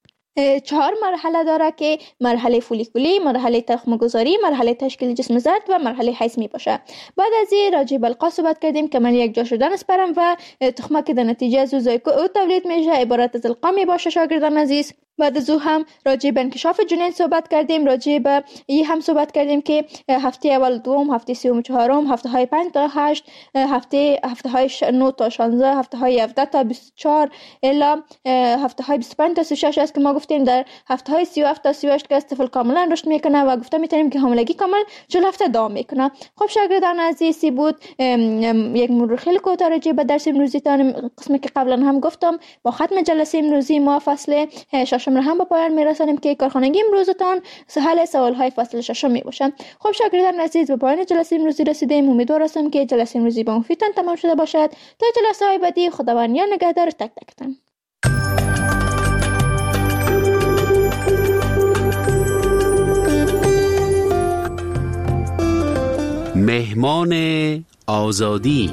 4 مرحله داره که مرحله فولیکولی، مرحله تخم گذاری، مرحله تشکیل جسم زرد و مرحله حیض می باشه. بعد از این راجع به القا صحبت کردیم که من یک جا شدن اسپرم و تخمه که در نتیجه از زایگوت او تولید میشه عبارت از القا می باشه شاگردان عزیز. بعد از او هم راجع به انکشاف جنین صحبت کردیم، راجع به این هم صحبت کردیم که هفته اول دوم، هفته سوم چهارم، هفته های 5 تا 8، هفته های 9 تا 16، هفته های 17 تا 24 الی هفته های 25 تا 36 است که ما گفتیم در هفته های 37 تا 38 که طفل کاملا رشد میکنه و گفتم میتونیم که حاملگی کامل 40 هفته دوام میکنه. خب شاگردان عزیزی بود یک مرور خیلی کوتاه راجع به درس امروزی تان قسمی که قبلا هم گفتم. با ختم جلسه امروزی ما فصل 6 را هم به پایان میرسانیم که کارخانگی امروزتان حل سوالهای فصل 6 می باشند. خب شاگردان عزیز به پایان جلسه امروزی رسیدیم. امیدوار هستم که جلسه امروزی با مفیدتان تمام شده باشد. تا جلسه های بعدی خداوند نگهدار تک تکتان. مهمان آزادی.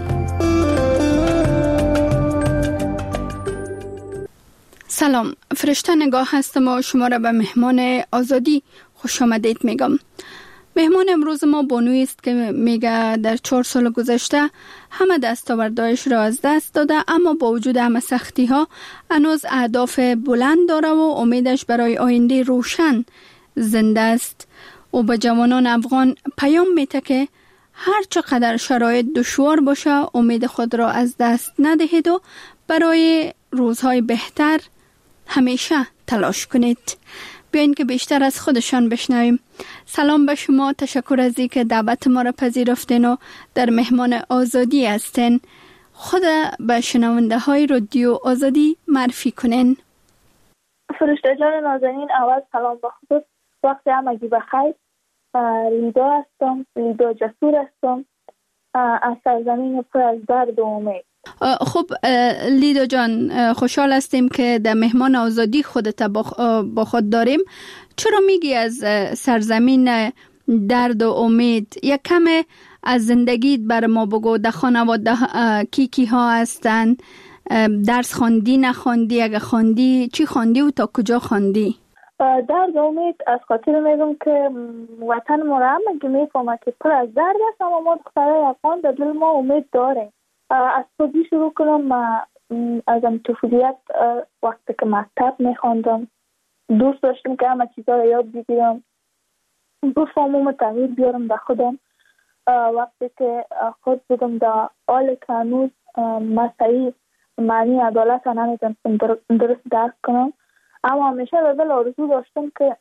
سلام، فرشته نگاه هستم و شما را به مهمان آزادی خوش آمدید میگم. مهمان امروز ما بانویی است که میگه در 4 سال گذشته همه دستاوردهایش را از دست داده، اما با وجود همه سختی ها هنوز اهداف بلند داره و امیدش برای آینده روشن زنده است. او به جوانان افغان پیام میده که هر چقدر شرایط دشوار باشه امید خود را از دست ندهید و برای روزهای بهتر همیشه تلاش کنید. بیاین که بیشتر از خودشان بشنویم. سلام به شما، تشکر از اینکه دعوت ما را پذیرفتین و در مهمان آزادی هستین. خود به شنونده های رادیو آزادی معرفی کنین. فرشته جان نازنین، اول سلام به خود، وقت همگی بخیر. لیدا هستم، لیدا جسور هستم، از سرزمین پر از درد و امید. خب لیدا جان، خوشحال هستیم که در مهمان آزادی خودت با خود داریم. چرا میگی از سرزمین درد و امید؟ یک کم از زندگیت بر ما بگو. در خانواده کی ها هستن؟ درس خواندی نخواندی؟ اگه خواندی چی خواندی و تا کجا خواندی؟ درد و امید از خاطر میگم که وطن ما را همه میفهمه که پر از درد است، اما ما دخترای افغان در دل ما امید داریم. از صبحی شروع کنم. از طفولیت وقتی که مکتب میخواندم دوست داشتم که همه چیزا رو یاد بگیرم، بفهمم و تغییر بیارم در خودم. وقتی که خود بودم در حال که هنوز مسئله معنی عدالت را نمیدونستم درست درک کنم، اما همیشه در دل آرزو داشتم که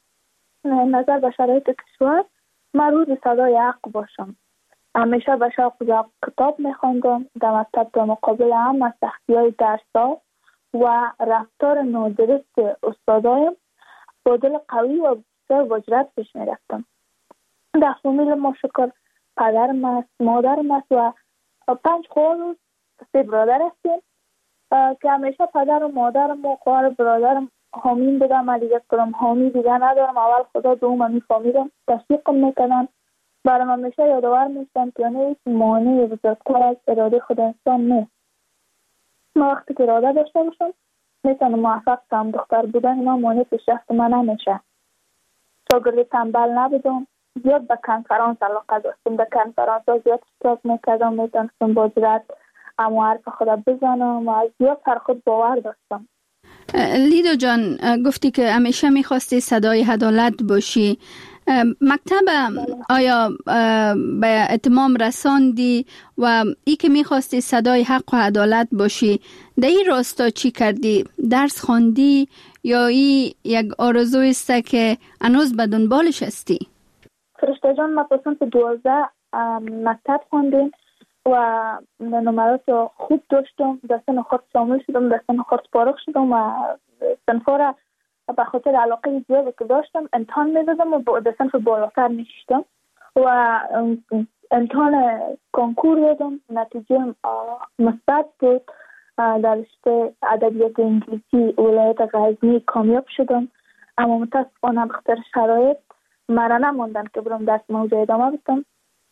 نظر به شرایط کشور من روز صدای حق باشم. همیشه به شوق کتاب میخواندم. در مکتب در مقابل هم سختی‌های درس‌ها و رفتار نادرست استادایم با دل قوی و با جرأت پیش میرفتم. در فامیل ما شکر پدرم است، مادرم است و 5 خواهر و 3 برادر هستیم که همیشه پدر و مادرم و خواهر برادرم حامیم بودم. من دیگه حامی دیگه ندارم. اول خدا دوم میفهمیدم، تشویقم میکردن. برام همیشه یادآور میشن که هیچ مانعی بزرگتر از اراده خود انسان نیست. ما وقتی که اراده داشته باشم میتونم موفق شم. دختر بودن ما مانع پیشرفت من نمیشه. شاگردی تنبل نبودم. زیاد به کنفرانس علاقه داشتم. در کنفرانس ها زیاد اشتراک میکردم. میتونستم با جرأت اما حرف خود بزنم و زیاد سر خود باور داشتم. لیدا جان، گفتی که همیشه میخواستی صدای عدالت باشی. مکتب آیا به اتمام رساندی و ای که میخواستی صدای حق و عدالت باشی در این راستا چی کردی؟ درس خواندی یا ای یک آرزوی است که هنوز به دنبالش هستی؟ فرشته جان، ما پسند 12 مکتب خواندیم و نمرات خوب داشتم. در سن خود شامل شدم، در سن خود فارغ شدم و صنفا به خاطر علاقه زیادی که داشتم امتحان میدادم و در صنف بالاتر میشتم و امتحان کنکور دادم. نتیجه مثبت بود. در رشته ادبیات انگلیسی ولایت غزنی کامیاب شدم، اما متاسفانه بخاطر شرایط مرا نماندن که برم درس موضوع ادامه بدم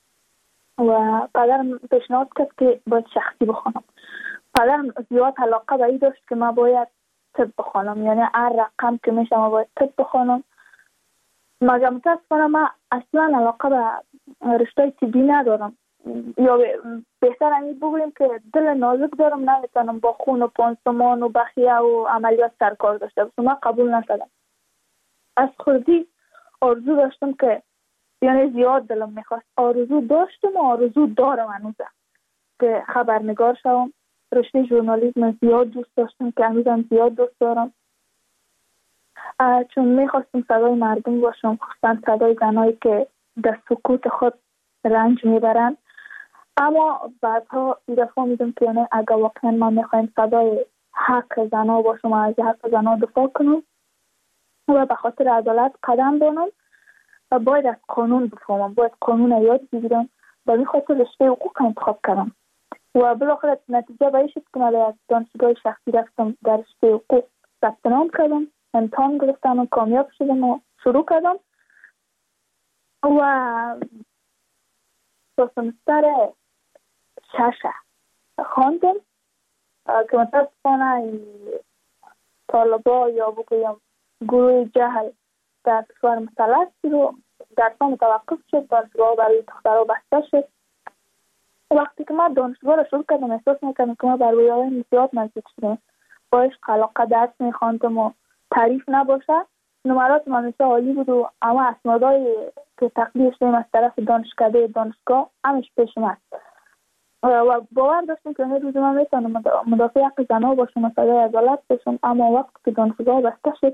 و پدرم پیشنهاد کرد که باید شخصی بخونم. پدرم زیاد علاقه به این داشت که من باید طب بخونم، یعنی هر رقم که میشه ما باید طب بخونم. مگر متاسفانه من اصلا علاقه به رشته طبی ندارم، یا بهتر همین بگویم که دل نازک دارم، نمیتونم با خون و پانسمان و بخیه و عملیات سرکار داشته باشم. من قبول نشدم. از خودی آرزو داشتم که یعنی زیاد دلم میخواست، آرزو داشتم و آرزو دارم هنوزه که خبرنگار شوم. رشته ژورنالیسم زیاد دوست داشتم که هنوزم زیاد دوست دارم، چون میخواستم صدای مردم باشم، خصوصا صدای زنایی که در سکوت خود رنج میبرن. اما بعدها این دفعه میدم که یعنی اگر واقعا من میخوایم صدای حق زنا باشم و از حق زنا دفاع کنم و به خاطر عدالت قدم بانم، باید از قانون بفهمم، باید قانون یاد بگیرم. به این خاطر رشته حقوق انتخاب کردم و بالاخره نتیجه به این شد که من از دانشگاه شخصی رفتم، در رشته حقوق ثبت نام کردم، امتحان گرفتم و کامیاب شدم و شروع کردم و تا سمستر 6 خواندم که متاسفانه طالبا یا بگویم گروه جهل در کشور مسلط رو درس‌ها متوقف شد، دانشگاه برای دخترها بسته شد. وقتی که من دانشگاه رو شروع کردم احساس می‌کردم که من بر رویاهایم زیاد نزدیک شدم. با عشق علاقه درس می‌خواندم و تعریف نباشه. نمرات من همیشه عالی بود و اما اسنادای که تقدیر شدیم از طرف دانشکده دانشگاه همش پیشم است و باور داشتم که روز من میتونم مدافع حق زنها باشم و صدای عدالت باشم. اما وقتی که دانشگاه بسته شد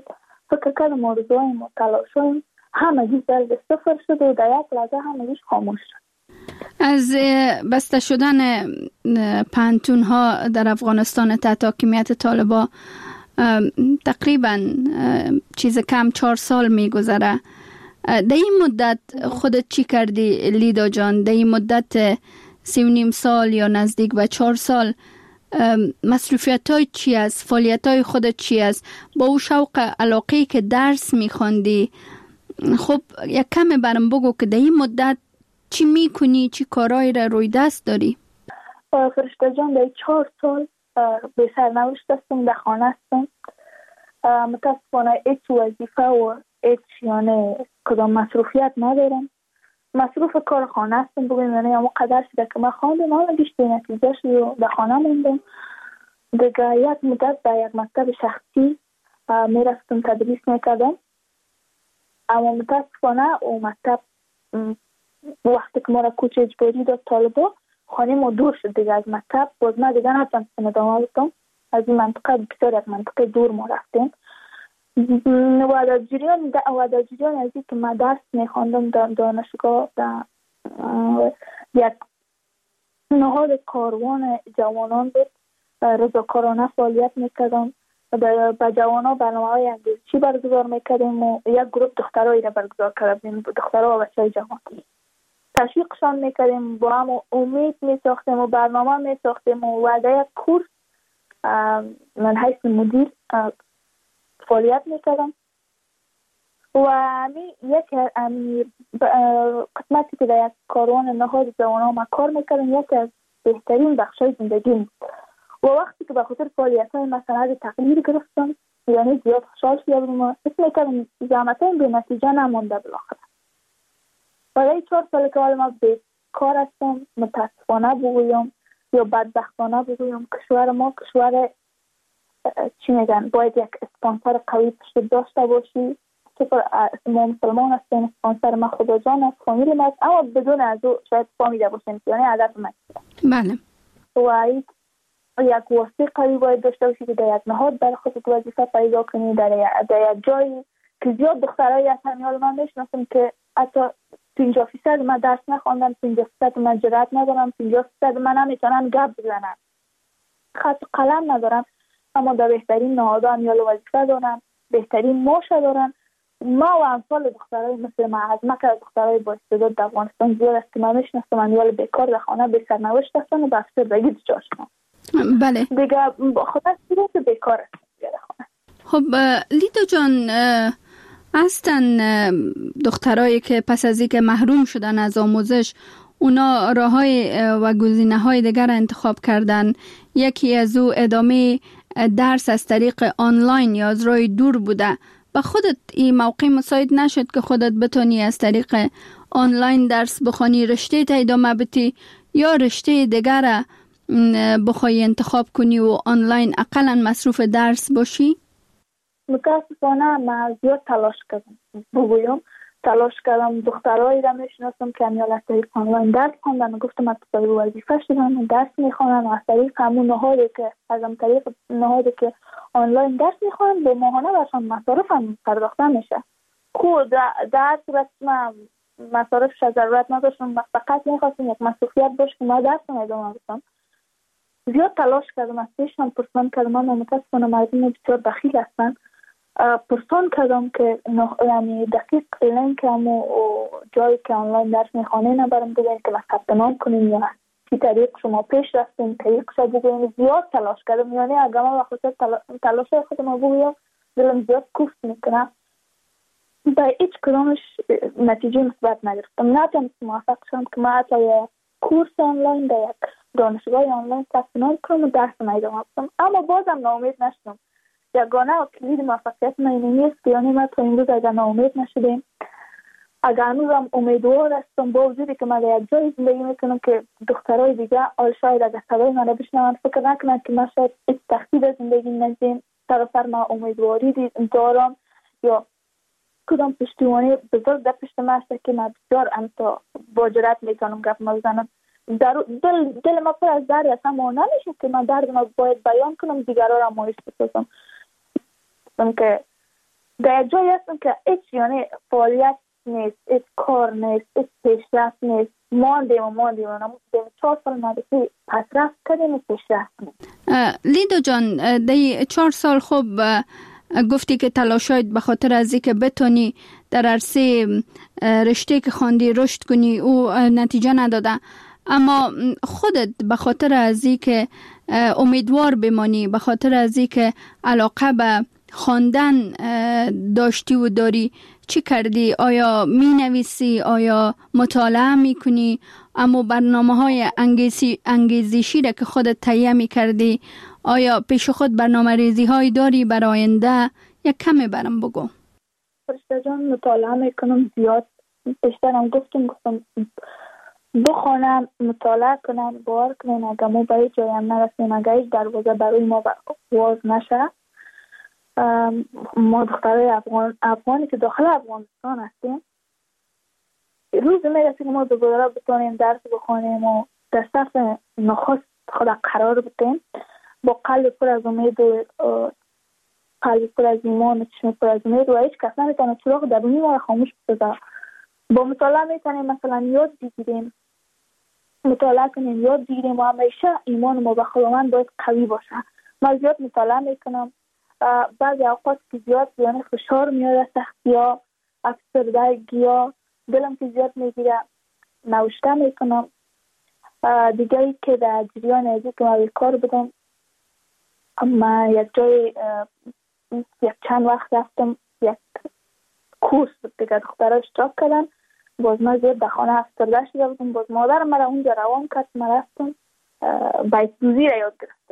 فکر کردم آرزوهایم و تلاشایم همگی زرد صفر شد و در یک لحظه همگیش خاموش شد. از بسته شدن پانتون ها در افغانستان تحت حاکمیت طالبان تقریبا چیز کم 4 سال میگذره. در این مدت خودت چی کردی لیدا جان؟ در این مدت 3.5 سال یا نزدیک به 4 سال مصروفیت های چی است؟ فعالیت های خودت چی است؟ با او شوق علاقه که درس میخواندی، خب یک کمی برام بگو که در این مدت چی میکنی؟ چی کارایی را روی دست داری؟ فرشته جان در 4 سال به سرنوشت هستم، در خانه هستم. متاسفانه هیچ وظیفه و هیچ یعنی کدام مصروفیت ندارم. مصروف کار خانه هستم بگویم، یعنی اما قدر شده که من خواندم اما گشت نتیجه شد و در خانه موندم. دیگه یک مدت در یک مکتب شخصی میرفتم تدریس میکردم، اما متاسفانه او مکتب وقتی که ما را کوچ اجباری داد طالبا، خانه ما دور شد دیگه از مکتب. باز من دیگه نتونستم ادامه بدم، از این منطقه بسیار یک منطقه دور ما رفتیم. و در جریان از این که من درس میخواندم در دانشگاه، در یک نهاد کاروان جوانان بود، رضاکارانه فعالیت میکردم. با جوانان برنامه‌های انگیزشی برگزار میکردیم و یک گروه دخترایی را برگزار کردیم، دخترها و بچه‌های جوان. تشویقشان میکردیم، با هم امید میساختیم و برنامه میساختیم و وعده یک کورس من حیث مدیر فعالیت میکردم. و یک قسمتی که در یک کاروان نهاد جوانان ما کار میکردم یکی از بهترین بخشای زندگی. و وقتی که به خاطر فعالیت‌های مثلا تقدیر گرفتم، یعنی زیاد خوشحال شدم و حس میکردم زحمتایم به نتیجه نمونده بالاخره. برای 4 سال که من بیکار هستم، متاسفانه بگویم یا بدبختانه بگویم، کشور ما کشور چی میگن باید یک اسپانسر قوی پشت داشته باشی. که ما مسلمان هستیم، اسپانسر ما خدا جان است، فامیل ما است، اما بدون از او شاید فامیل باشیم، یعنی هدف ما. بله. و یک واسطه قوی باید داشته باشی که در یک نهاد برای خودت وظیفه پیدا کنی، در یک جایی که زیاد دخترایی هستن. حالا من میشناسم که حتی 50% من درس نخواندم، 50% من جرأت ندارم، 50% من نمیتونم گپ بزنم، خط قلم ندارم، اما در بهترین نهادان یا وظیفه دارن، بهترین معاش دارن. ما و امثال دخترای مثل ما از مکه دخترای با استعداد در افغانستان زیاد است که من میشناسم، من بیکار در خانه به سرنوشت هستن و به افسردگی دچار شدن. بله. دیگه خدا سیروت بیکار است در خانه. خب لیدا جان، هستن دخترایی که پس از اینکه محروم شدن از آموزش، اونا راههای و گزینه‌های دیگر انتخاب کردن. یکی از او ادامه درس از طریق آنلاین یا از راه دور بوده. به خودت این موقع مساعد نشد که خودت بتونی از طریق آنلاین درس بخوانی، رشته تا ادامه بدی یا رشته دیگر بخوای انتخاب کنی و آنلاین اقلا مصروف درس باشی؟ متاسفانه من زیاد تلاش کردم. دخترایی را میشناسم که امیال از طریق آنلاین درس خوندن و گفتم از طریق وظیفه شدن درس میخوانن و از طریق همون نهادی که آنلاین درس میخوانن به ماهانه برشان مصارف هم پرداخته میشه. خود در صورت من مصارفش ضرورت نداشتم، فقط میخواستم یک مصروفیت باشه که من درس ادامه بدم. زیاد تلاش کردم، از پیشم پرسان کردم، من متاسفانه مردم بسیار بخیل هستن. پرسان کردم که یعنی دقیق لینک و جایی که آنلاین درس میخوانه نبرم بگوین که ما ثبت نام کنیم یا چی طریق شما پیش رفتیم، طریق شما بگوین. زیاد تلاش کردم، یعنی اگر من بخاطر تلاش خودم بگویم دلم زیاد کوفت میکنم. در هیچ کدامش نتیجه مثبت نگرفتم، نتونستم موفق شدم که من حتی یک کورس آنلاین در یک دانشگاه آنلاین ثبت نام کنم و درس ادامه بدم. اما بازم ناامید نشدم. یگانه کلید موفقیت من این نیست که یعنی ما تا امروز اگر ناامید نشدیم، اگر هنوزم امیدوار هستم با وجودی که من در یک جای زندگی میکنم که دخترای دیگه شاید اگر صدای من را بشنون فکر نکنن که من شاید هیچ تخطیب زندگی ندیم، سراسر من امیدواری دارم یا کدام پشتیبانی بزرگ در پشت من است که من بسیار انتا با جرأت میتونم گپ بزنم. دل ما پر از درد است، اما نمیشه که من درد ما باید بیان کنم دیگران را مایوس بسازم. که در جایی هستم که هیچ یعنی فعالیت نیست، هیچ کار نیست، هیچ پیشرفت نیست. ماندیم 4 سال مدرسه پسرفت کردیم و پیشرفت نیست. لیدا جان، در 4 سال خوب گفتی که تلاشایت به خاطر از اینکه بتونی در عرصه رشته که خواندی رشد کنی او نتیجه نداده، اما خودت به خاطر از اینکه امیدوار بمانی، به خاطر از اینکه علاقه به خواندن داشتی و داری، چی کردی؟ آیا می نویسی؟ آیا مطالعه می کنی؟ اما برنامه‌های انگیزشی را که خودت تهیه می کردی، آیا پیش خود برنامه ریزی هایی داری برای آینده؟ یک کمی برام بگو. فرشته جان، مطالعه میکنم زیاد. بیشترم گفتم بخونم، مطالعه کنم، باور کنم اگر ما به هیچ جایم نرسیم، اگر هیچ دروازه برای ما باز نشه، ما دخترای افغانی که داخل افغانستان هستیم، روز میرسه که ما دوباره بتونیم درس بخونیم و در صف نخست خود قرار بدیم با قلب پر از امید و قلب پر از ایمان و چشم پر از امید، و هیچ کس نمیتونه چراغ درونی ما را خاموش بسازه. با مطالعه میتونیم مثلا یاد بگیریم، مطالعه کنیم، یاد بگیریم و همیشه ایمان ما به خداوند باید قوی باشه. من زیاد مطالعه میکنم. بعضی اوقات که زیاد یعنی فشار میاد، سختی ها، افسردگی ها، دلم که زیاد میگیره، نوشته میکنم. دیگه ای که در جریان ازی که من کار بدم، اما یک جای یک چند وقت رفتم، یک کورس دیگه دخترها اشتراک کردن، باز من زیاد در خانه افسرده شده بودم، باز مادر مرا اونجا روان کرد، من رفتم بیت‌دوزی را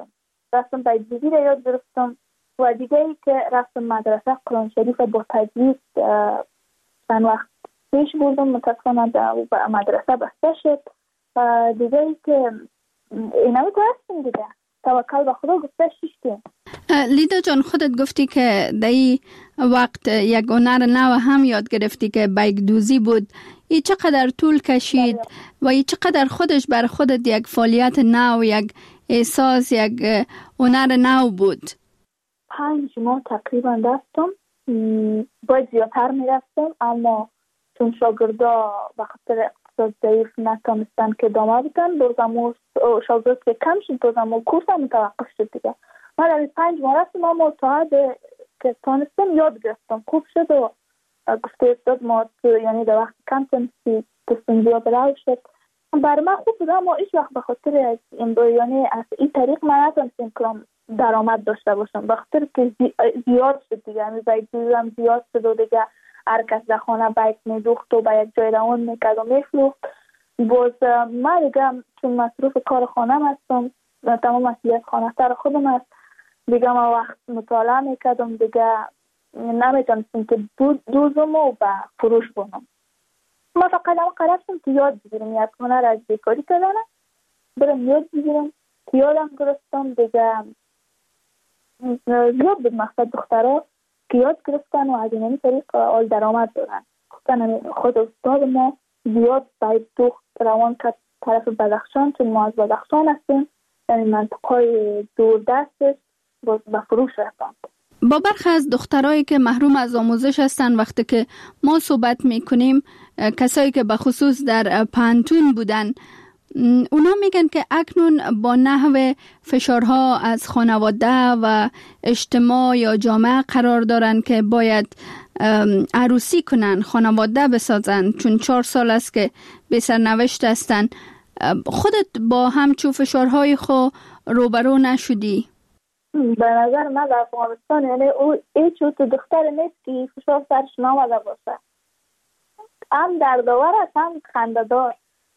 یاد گرفتم. و دیگه ای که رفتم مدرسه قرآن شریف با تجوید چند وقت پیش بردم، متاسفانه در مدرسه بسته شد. دیگه ای که اینمی که هستیم دیگه، توکل به خدا گفته شیشتیم. لیدا جان، خودت گفتی که در این وقت یک هنر نو هم یاد گرفتی که بیگ‌دوزی بود. این چقدر طول کشید و این چقدر خودش بر خودت یک فعالیت نو، یک احساس، یک هنر نو بود؟ 5 ماه تقریبا رفتم. باید زیادتر میرفتم، اما چون شاگردا به خاطر اقتصاد ضعیف نتونستن که ادامه بدن، دوزمو شاگرد که کم شد، دوزمو کورس هم متوقف شد دیگه. من در 5 ماه رفتم، اما تا که تانستم یاد گرفتم، خوب شد و گفته استاد ما یعنی در وقت کم تنسی دستم زیاد براو شد. برای من خوب بود، اما ایش وقت به خاطر از یعنی از این طریق من نتونستم کنم درآمد داشته باشم، به خاطر که زیاد شد دیگه. یعنی بیت زیاد شد و دیگه هر کس در خانه بیت میدوخت و به یک جای روان میکرد و میفروخت. باز من دیگه چون مصروف کار خانم هستم، تمام مسئولیت خانه سر خودم هست دیگه، من وقت مطالعه میکردم دیگه، نمیتونستم که دوزم و به فروش بونم. من فقط قرارم که یاد بگیرم، یک هنر از بیکاری کردنه برم یاد بگیرم که یادم گرفتم دیگه. زیاد بود مقصد دخترها که یاد گرفتن و از این طریق آل درآمد دارن. خود استاد ما زیاد باید دوخت روان کرد طرف بدخشان، چون ما از بدخشان هستیم، یعنی منطقه دور دستش به فروش رفتن. با برخی از دخترایی که محروم از آموزش هستن، وقتی که ما صحبت میکنیم، کسایی که به خصوص در پانتون بودن، اونا میگن که اکنون با نحو فشارها از خانواده و اجتماع یا جامعه قرار دارن که باید عروسی کنن، خانواده بسازن، چون 4 سال است که به سرنوشت هستن. خودت با همچون فشارهای خود روبرو نشدی؟ به نظر من در افغانستان یعنی هیچ دختر نیست که فشار سرش نامده باشه، هم دردآور است هم خنده‌دار.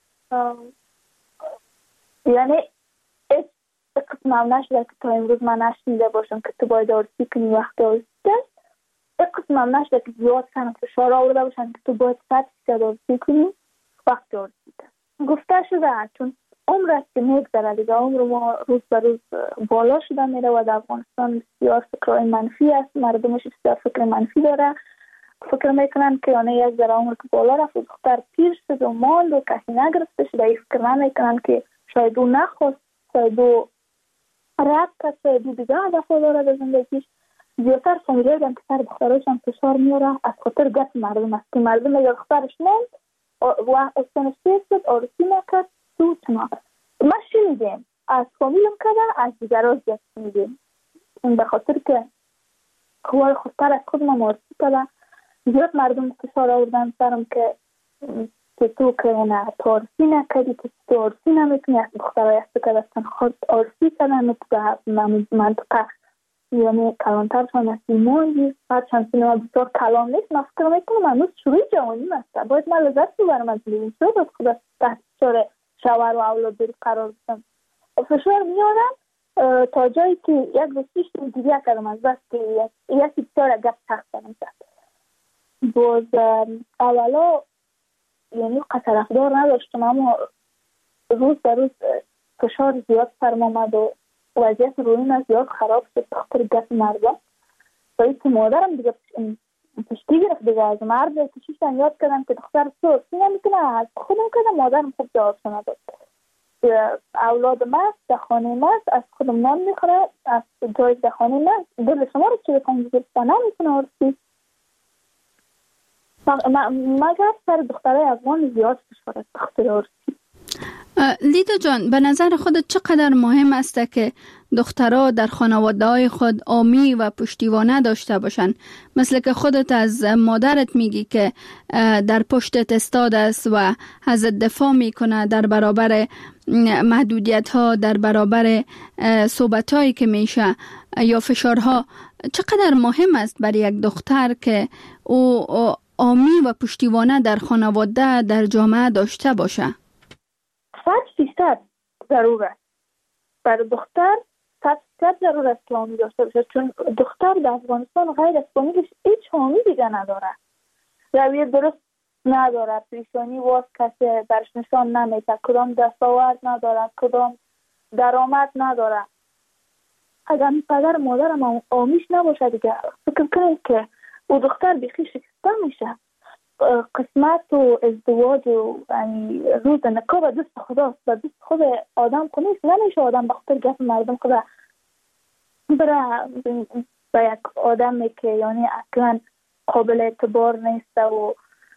یعنی هیچ قسم هم نشده که تا امروز من نشنیده باشم که تو باید عروسی کنی وقت عروسی است. هیچ قسم هم نشده که زیاد سن فشار آورده باشن که تو باید 100% عروسی کنی وقت عروسی است. گفته شده چون عمر است که میگذره دیگه، عمر ما روز به روز بالا شده میره و در افغانستان بسیار فکرهای منفی است، مردمش بسیار فکر منفی داره، فکر میکنن که آنه یک ذره عمر که بالا رفت و دختر پیر شد و ماند و کسی نگرفته شده، این فکر نمیکنن که شاید او نخواست، شاید او رد کرد، شاید او دیگه هدف داره در زندگیش. زیادتر فامیلای هم که سر دخترایشان فشار میاره از خاطر گپ مردم است که مردم اگر دخترش موند و استنشیه شد آرسی نکرد تو چنا ما شنیدیم از فامیلم کردن از دیگرها زیاد شنیدیم این به خاطر که خواه خودتر از خود ما آرسی کردن زیاد مردم فشار آوردن سرم که تو که نه تو آرسی نکردی که تو آرسی نمیتونی از دخترهای است که دستن خود آرسی کردن تو منطقه یعنی کلانتر شان از ایمانی بعد چند سینما بسیار کلان نیست من فکر میکنم هنوز شروع جوانی است باید من لذت ببرم از لیوین شد از خود تحت فشار شوهر و اولاد بری قرار بستم فشار میارم تا جایی که یک دوستیش دیگه کردم از بس که یکی بسیار گپ تخت کنم باز اولا یعنی طرفدار نداشتم اما روز به روز فشار زیاد سرم آمد و وضعیت روحیم زیاد خراب شد بخاطر گپ مردم تا اینکه مادرم دیگه پشتی گرفت دیگه از مرد کشیشتن یاد کردم که دختر سورسی نمیتونه از خودم کردم مادرم خوب جواب نداد اولاد مست در خانه مست از خودم نان میخوره از جای در خانه مست دل شما رو چه بکنم گرفته نمیتونه ارسی مگر سر دخترای افغان زیاد فشار است بخاطر ارسی. لیدا جان به نظر خودت چقدر مهم است که دخترها در خانواده‌های خود حامی و پشتیبانه داشته باشند مثل که خودت از مادرت میگی که در پشتت استاد است و ازت دفاع میکنه در برابر محدودیت‌ها در برابر صحبت‌هایی که میشه یا فشارها چقدر مهم است برای یک دختر که او حامی و پشتیبانه در خانواده در جامعه داشته باشه 100% ضرور است برای دختر 100% ضرور است که حامی داشته باشه چون دختر در افغانستان غیر از فامیلش هیچ حامی دیگه نداره رویه درست نداره پیشانی واس کسی برش نشان نمیده کدام دستاورد نداره کدام درآمد نداره اگر پدر مادرم حامیش نباشه دیگه فکر کنید که او دختر بیخی شکسته میشه قسمت و ازدواج و یعنی روز نکاح به دست خداست به دست خود آدم کنیست نمیشه آدم بخاطر گپ مردم خدا برای به یک آدمی که یعنی اصلا قابل اعتبار نیست و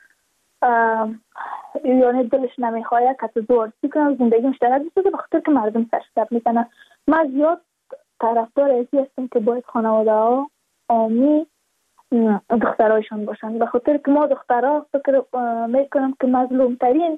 یعنی دلش نمیخواه که زورسی کنه زندگی مشترک بسازه بخاطر که مردم سرشتب میکنه من زیاد طرفدار ازی هستم که باید خانواده ها حامی دخترایشان باشند به خاطر که ما دخترها فکر میکنم که مظلوم ترین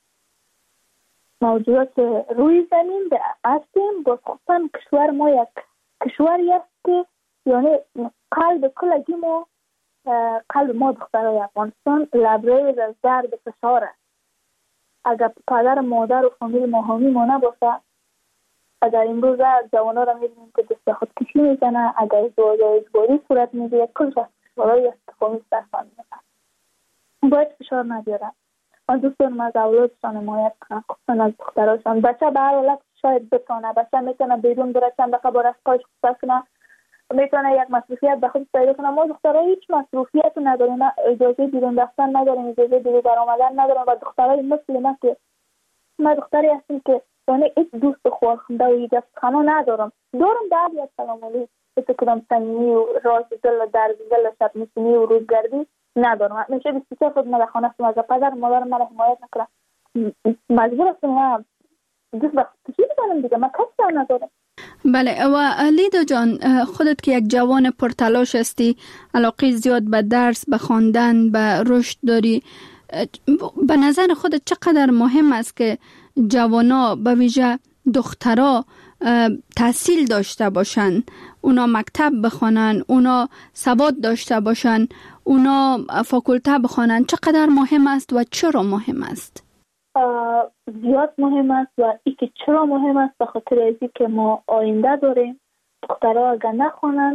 موجودات روی زمین هستیم با خصوصا کشور ما یک کشوری است که یعنی قلب کلگی ما قلب ما دخترای افغانستان لبریز از درد فشار است اگر پدر مادر و فامیل ما حامی ما نباشه اگر امروز جوانا را می‌بینیم که دست خودکشی میزنه اگر ازدواج اجباری صورت میگیره کلش برای استفاده سرفان میکنه باید فشار نداره من دوست دارم از اولادشان حمایت کنم خصوصا از دختراشان بچه به هر حالت شاید بتونه بچه میتونه بیرون بره چند دقیقه با رفقایش خصوصا کنه میتونه یک مصروفیت به خود پیدا کنه ما دخترها هیچ مصروفیت نداریم اجازه بیرون رفتن نداریم اجازه بیرون برآمدن نداریم و دخترای مثل من که من دختری هستم که یعنی هیچ دوست خورخنده و یک خانه ندارم بعد یک سلام علیکم تو کدام صمیمی و راز دل درد دل شب میشینی و روزگردی ندارم میشه 23 خود من خانه است از پدر مادر من حمایت نکنم مجبور هستم دوست وقت چی بکنم دیگه من کسی ندارم بله و لیدا جان خودت که یک جوان پرتلاش هستی علاقه زیاد به درس به خواندن به رشد داری به نظر خودت چقدر مهم است که جوانا به ویژه دخترها تحصیل داشته باشن اونا مکتب بخوانن اونا سواد داشته باشن اونا فاکولته بخوانن چقدر مهم است و چرا مهم است؟ زیاد مهم است و اینکه چرا مهم است به خاطر اینکه که ما آینده داریم دخترها اگر نخوانن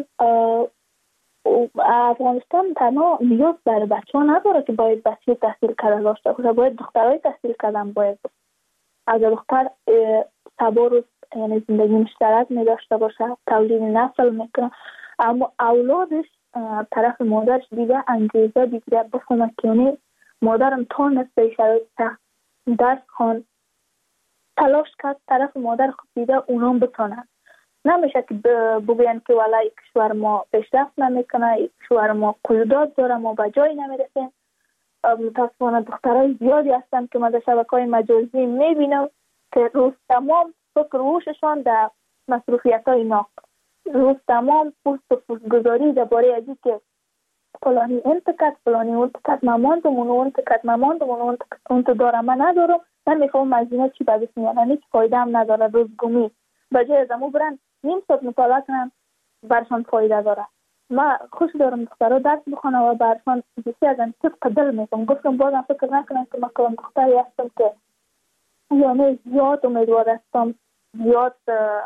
افغانستان تنها نیاز برای بچه ها نداره که باید بچه تحصیل کرده داشته باشه باید دخترهای تحصیل کردن باید اگر دختر سبا روز یعنی زندگی مشترک می داشته باشه تولید نسل میکنه اما اولادش طرف مادرش دیگه انگیزه بگیره بفهمه که یعنی مادرم تونست به شرایط سخت درس خوان تلاش کرد طرف مادر خود دیده اونام بتونن نمیشه که بگوین که والله کشور ما پیشرفت نمیکنه، کشور ما قیودات داره، ما به جایی نمیرسیم. متاسفانه دخترای زیادی هستن که ما در شبکه‌های مجازی میبینم که روز تمام فکر روششان در مصروفیت‌های ناق، روز تمام پوست و پوستگذاری درباره از اینکه فلانی انتقاد، فلانی انتقاد ماماندم، اون انتقاد ماماندم، اون انتقاد دارم، من ندارم، من میفهمم از اینا چی بدش میاد، هیچ فایده هم نداره. روزگمی بجای از امو برن نیم ساعت مطالعه کنن برشان فایده داره. ما خوش دارم دخترها درس بخونن و برشان بسی از طبق دل میکنم. گفتم بازم فکر نکنن که ما کلام دختری هستم که یعنی زیاد امیدوار هستم، زیاد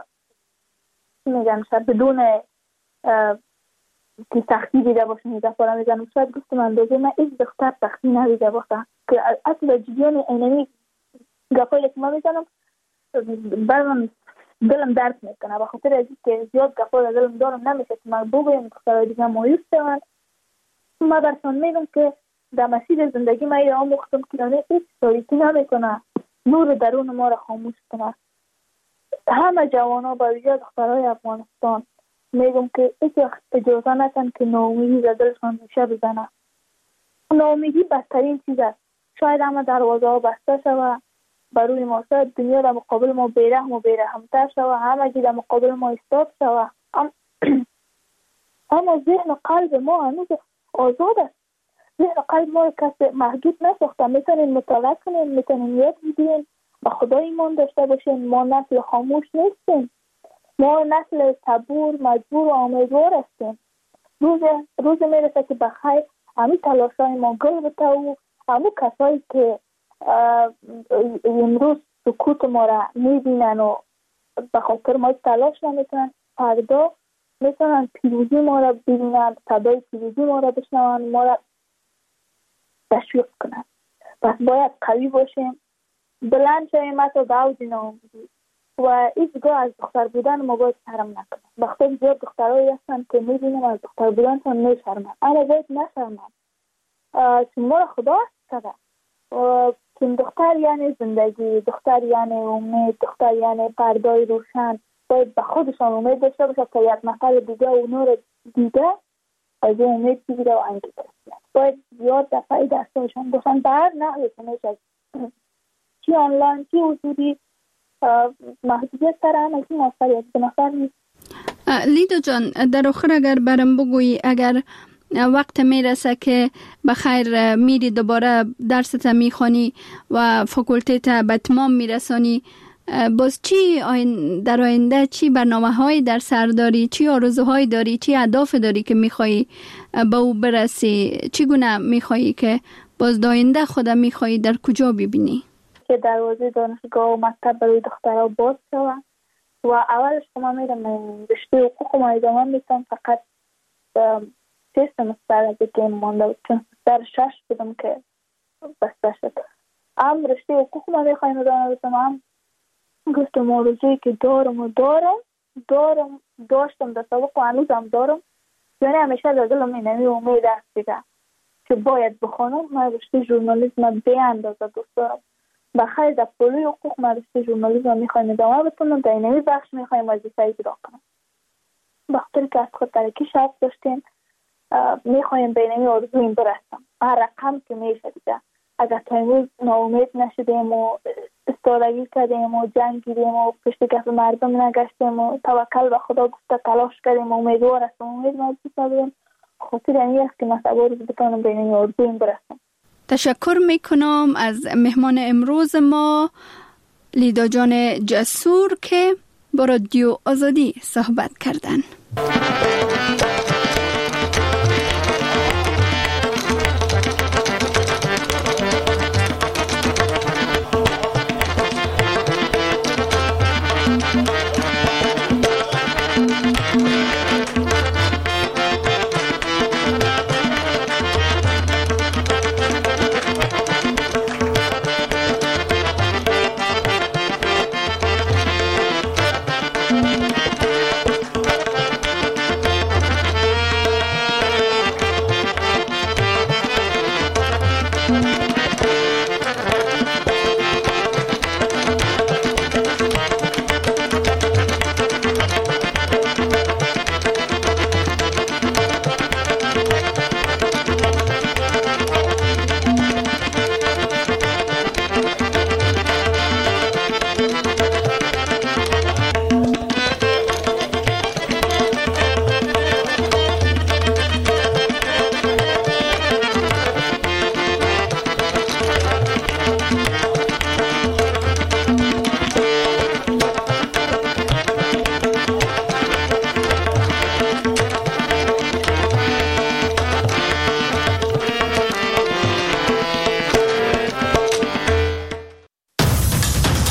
میگن شاید بدون که سختی دیده باشم میده پارا میزنم. شاید گفتم اندازه من ایک دختر سختی ندیده باشم که اصلا جدیان اینمی گفایی که ما میزنم برم دلم درد میکنه، بخاطر از که زیاد گفای دلم دارم نمیشه که من بگویم دخترهای دیگه مایوس شدن. ما برشان میگم که در مسیر زندگی ما ایره آموختم که یعنی هیچ تاریکی نمیکنه، نور درون ما را خاموش کنه. همه جوانا با ویژه دخترهای افغانستان میگم که اجازه نکن که ناامیدی در دلشان ریشه بزنه. ناامیدی بدترین چیز است. شاید همه دروازه ها بسته شود بروی ما، شاید دنیا در مقابل ما بیرحم و بیرحمتر شود، همه گی در مقابل ما ایستاد شود، اما ذهن و قلب ما هنوز آزاد است. ذهن و قلب ما کسی محدود نساخته. میتونیم مطالعه کنیم، میتونیم یاد بگیریم، به خدا ایمان داشته باشیم. ما نسل خاموش نیستیم، ما نسل صبور، مجبور و امیدوار هستیم. روز میرسه که بخیر همین تلاشای ما گل بته و همون کسایی که امروز سکوت ما را میبینن و به خاطر ما تلاش نمیکنن، فردا میتونن پیروزی ما را ببینن، صدای پیروزی ما را بشنون، ما را تشویق کنن. پس باید قوی باشیم، بلند شویم حتی به اوج ناامیدی و هیچگاه از دختر بودن ما باید شرم نکنیم. بخاطر زیاد دخترهایی هستن که میبینیم از دختر بودنشان میشرمن، اما باید نشرمن، چون ما را خدا کرده. چون دختر یعنی زندگی، دختر یعنی امید، دختر یعنی پردای روشن. باید به خودشان امید داشته باشه که یک نفر دیگه و نور دیگه از اون امید بگیره و انگیزه بسید. باید زیاد دفعی دستاشان باشن به هر نحوی که میشه، چی آنلاین چی حضوری، محدودیت سر هم از این نفر به نفر نیست. لیدا جان، در آخر اگر برم بگویی، اگر وقت میرسه که بخیر میری دوباره درست میخوانی و فاکولته به تمام میرسانی، باز چی در آینده چی برنامه های در سر داری، چی آرزوهایی داری، چی اهداف داری که میخوایی به او برسی؟ چی گونه میخوایی که باز در آینده خودت میخوایی در کجا ببینی؟ که دروازه دانشگاه و مکتب برای دخترها باز شود و اولش که من میرم رشته حقوق ما ادامه میتونم، فقط 3 سمستر از که مانده بود، چون سمستر 6 بودم که بسته شد. هم رشته حقوق ما میخوایم ادامه بدم، هم گفتم آرزویی که داشتم در سابق و هنوزم دارم، یعنی همیشه در دلم اینمی امید است دیگه که باید بخونم. من رشته ژورنالیسم به اندازه دوست دارم. بخیر در پروژه حقوق من رشته ژورنالیسم میخوایم ادامه بدم، در اینمی بخش میخوایم وظیفه اجرا کنم. بخاطر که از خود ترکی شرط داشتیم، میخوایم به اینمی آرزویم برسم هر رقم که میشه دیگه. اگر تا امروز ناامید نشدیم و استادگی کردیم و جنگیدیم و پشت کف مردم نگشتیم و توکل به خدا گفته تلاش کردیم و امیدوار هستم، امید نزدیک نداریم، خاطر این است که مثلا روز بتونم به این آرزویم برسم. تشکر میکنم از مهمان امروز ما، لیدا جان جسور، که با رادیو آزادی صحبت کردن.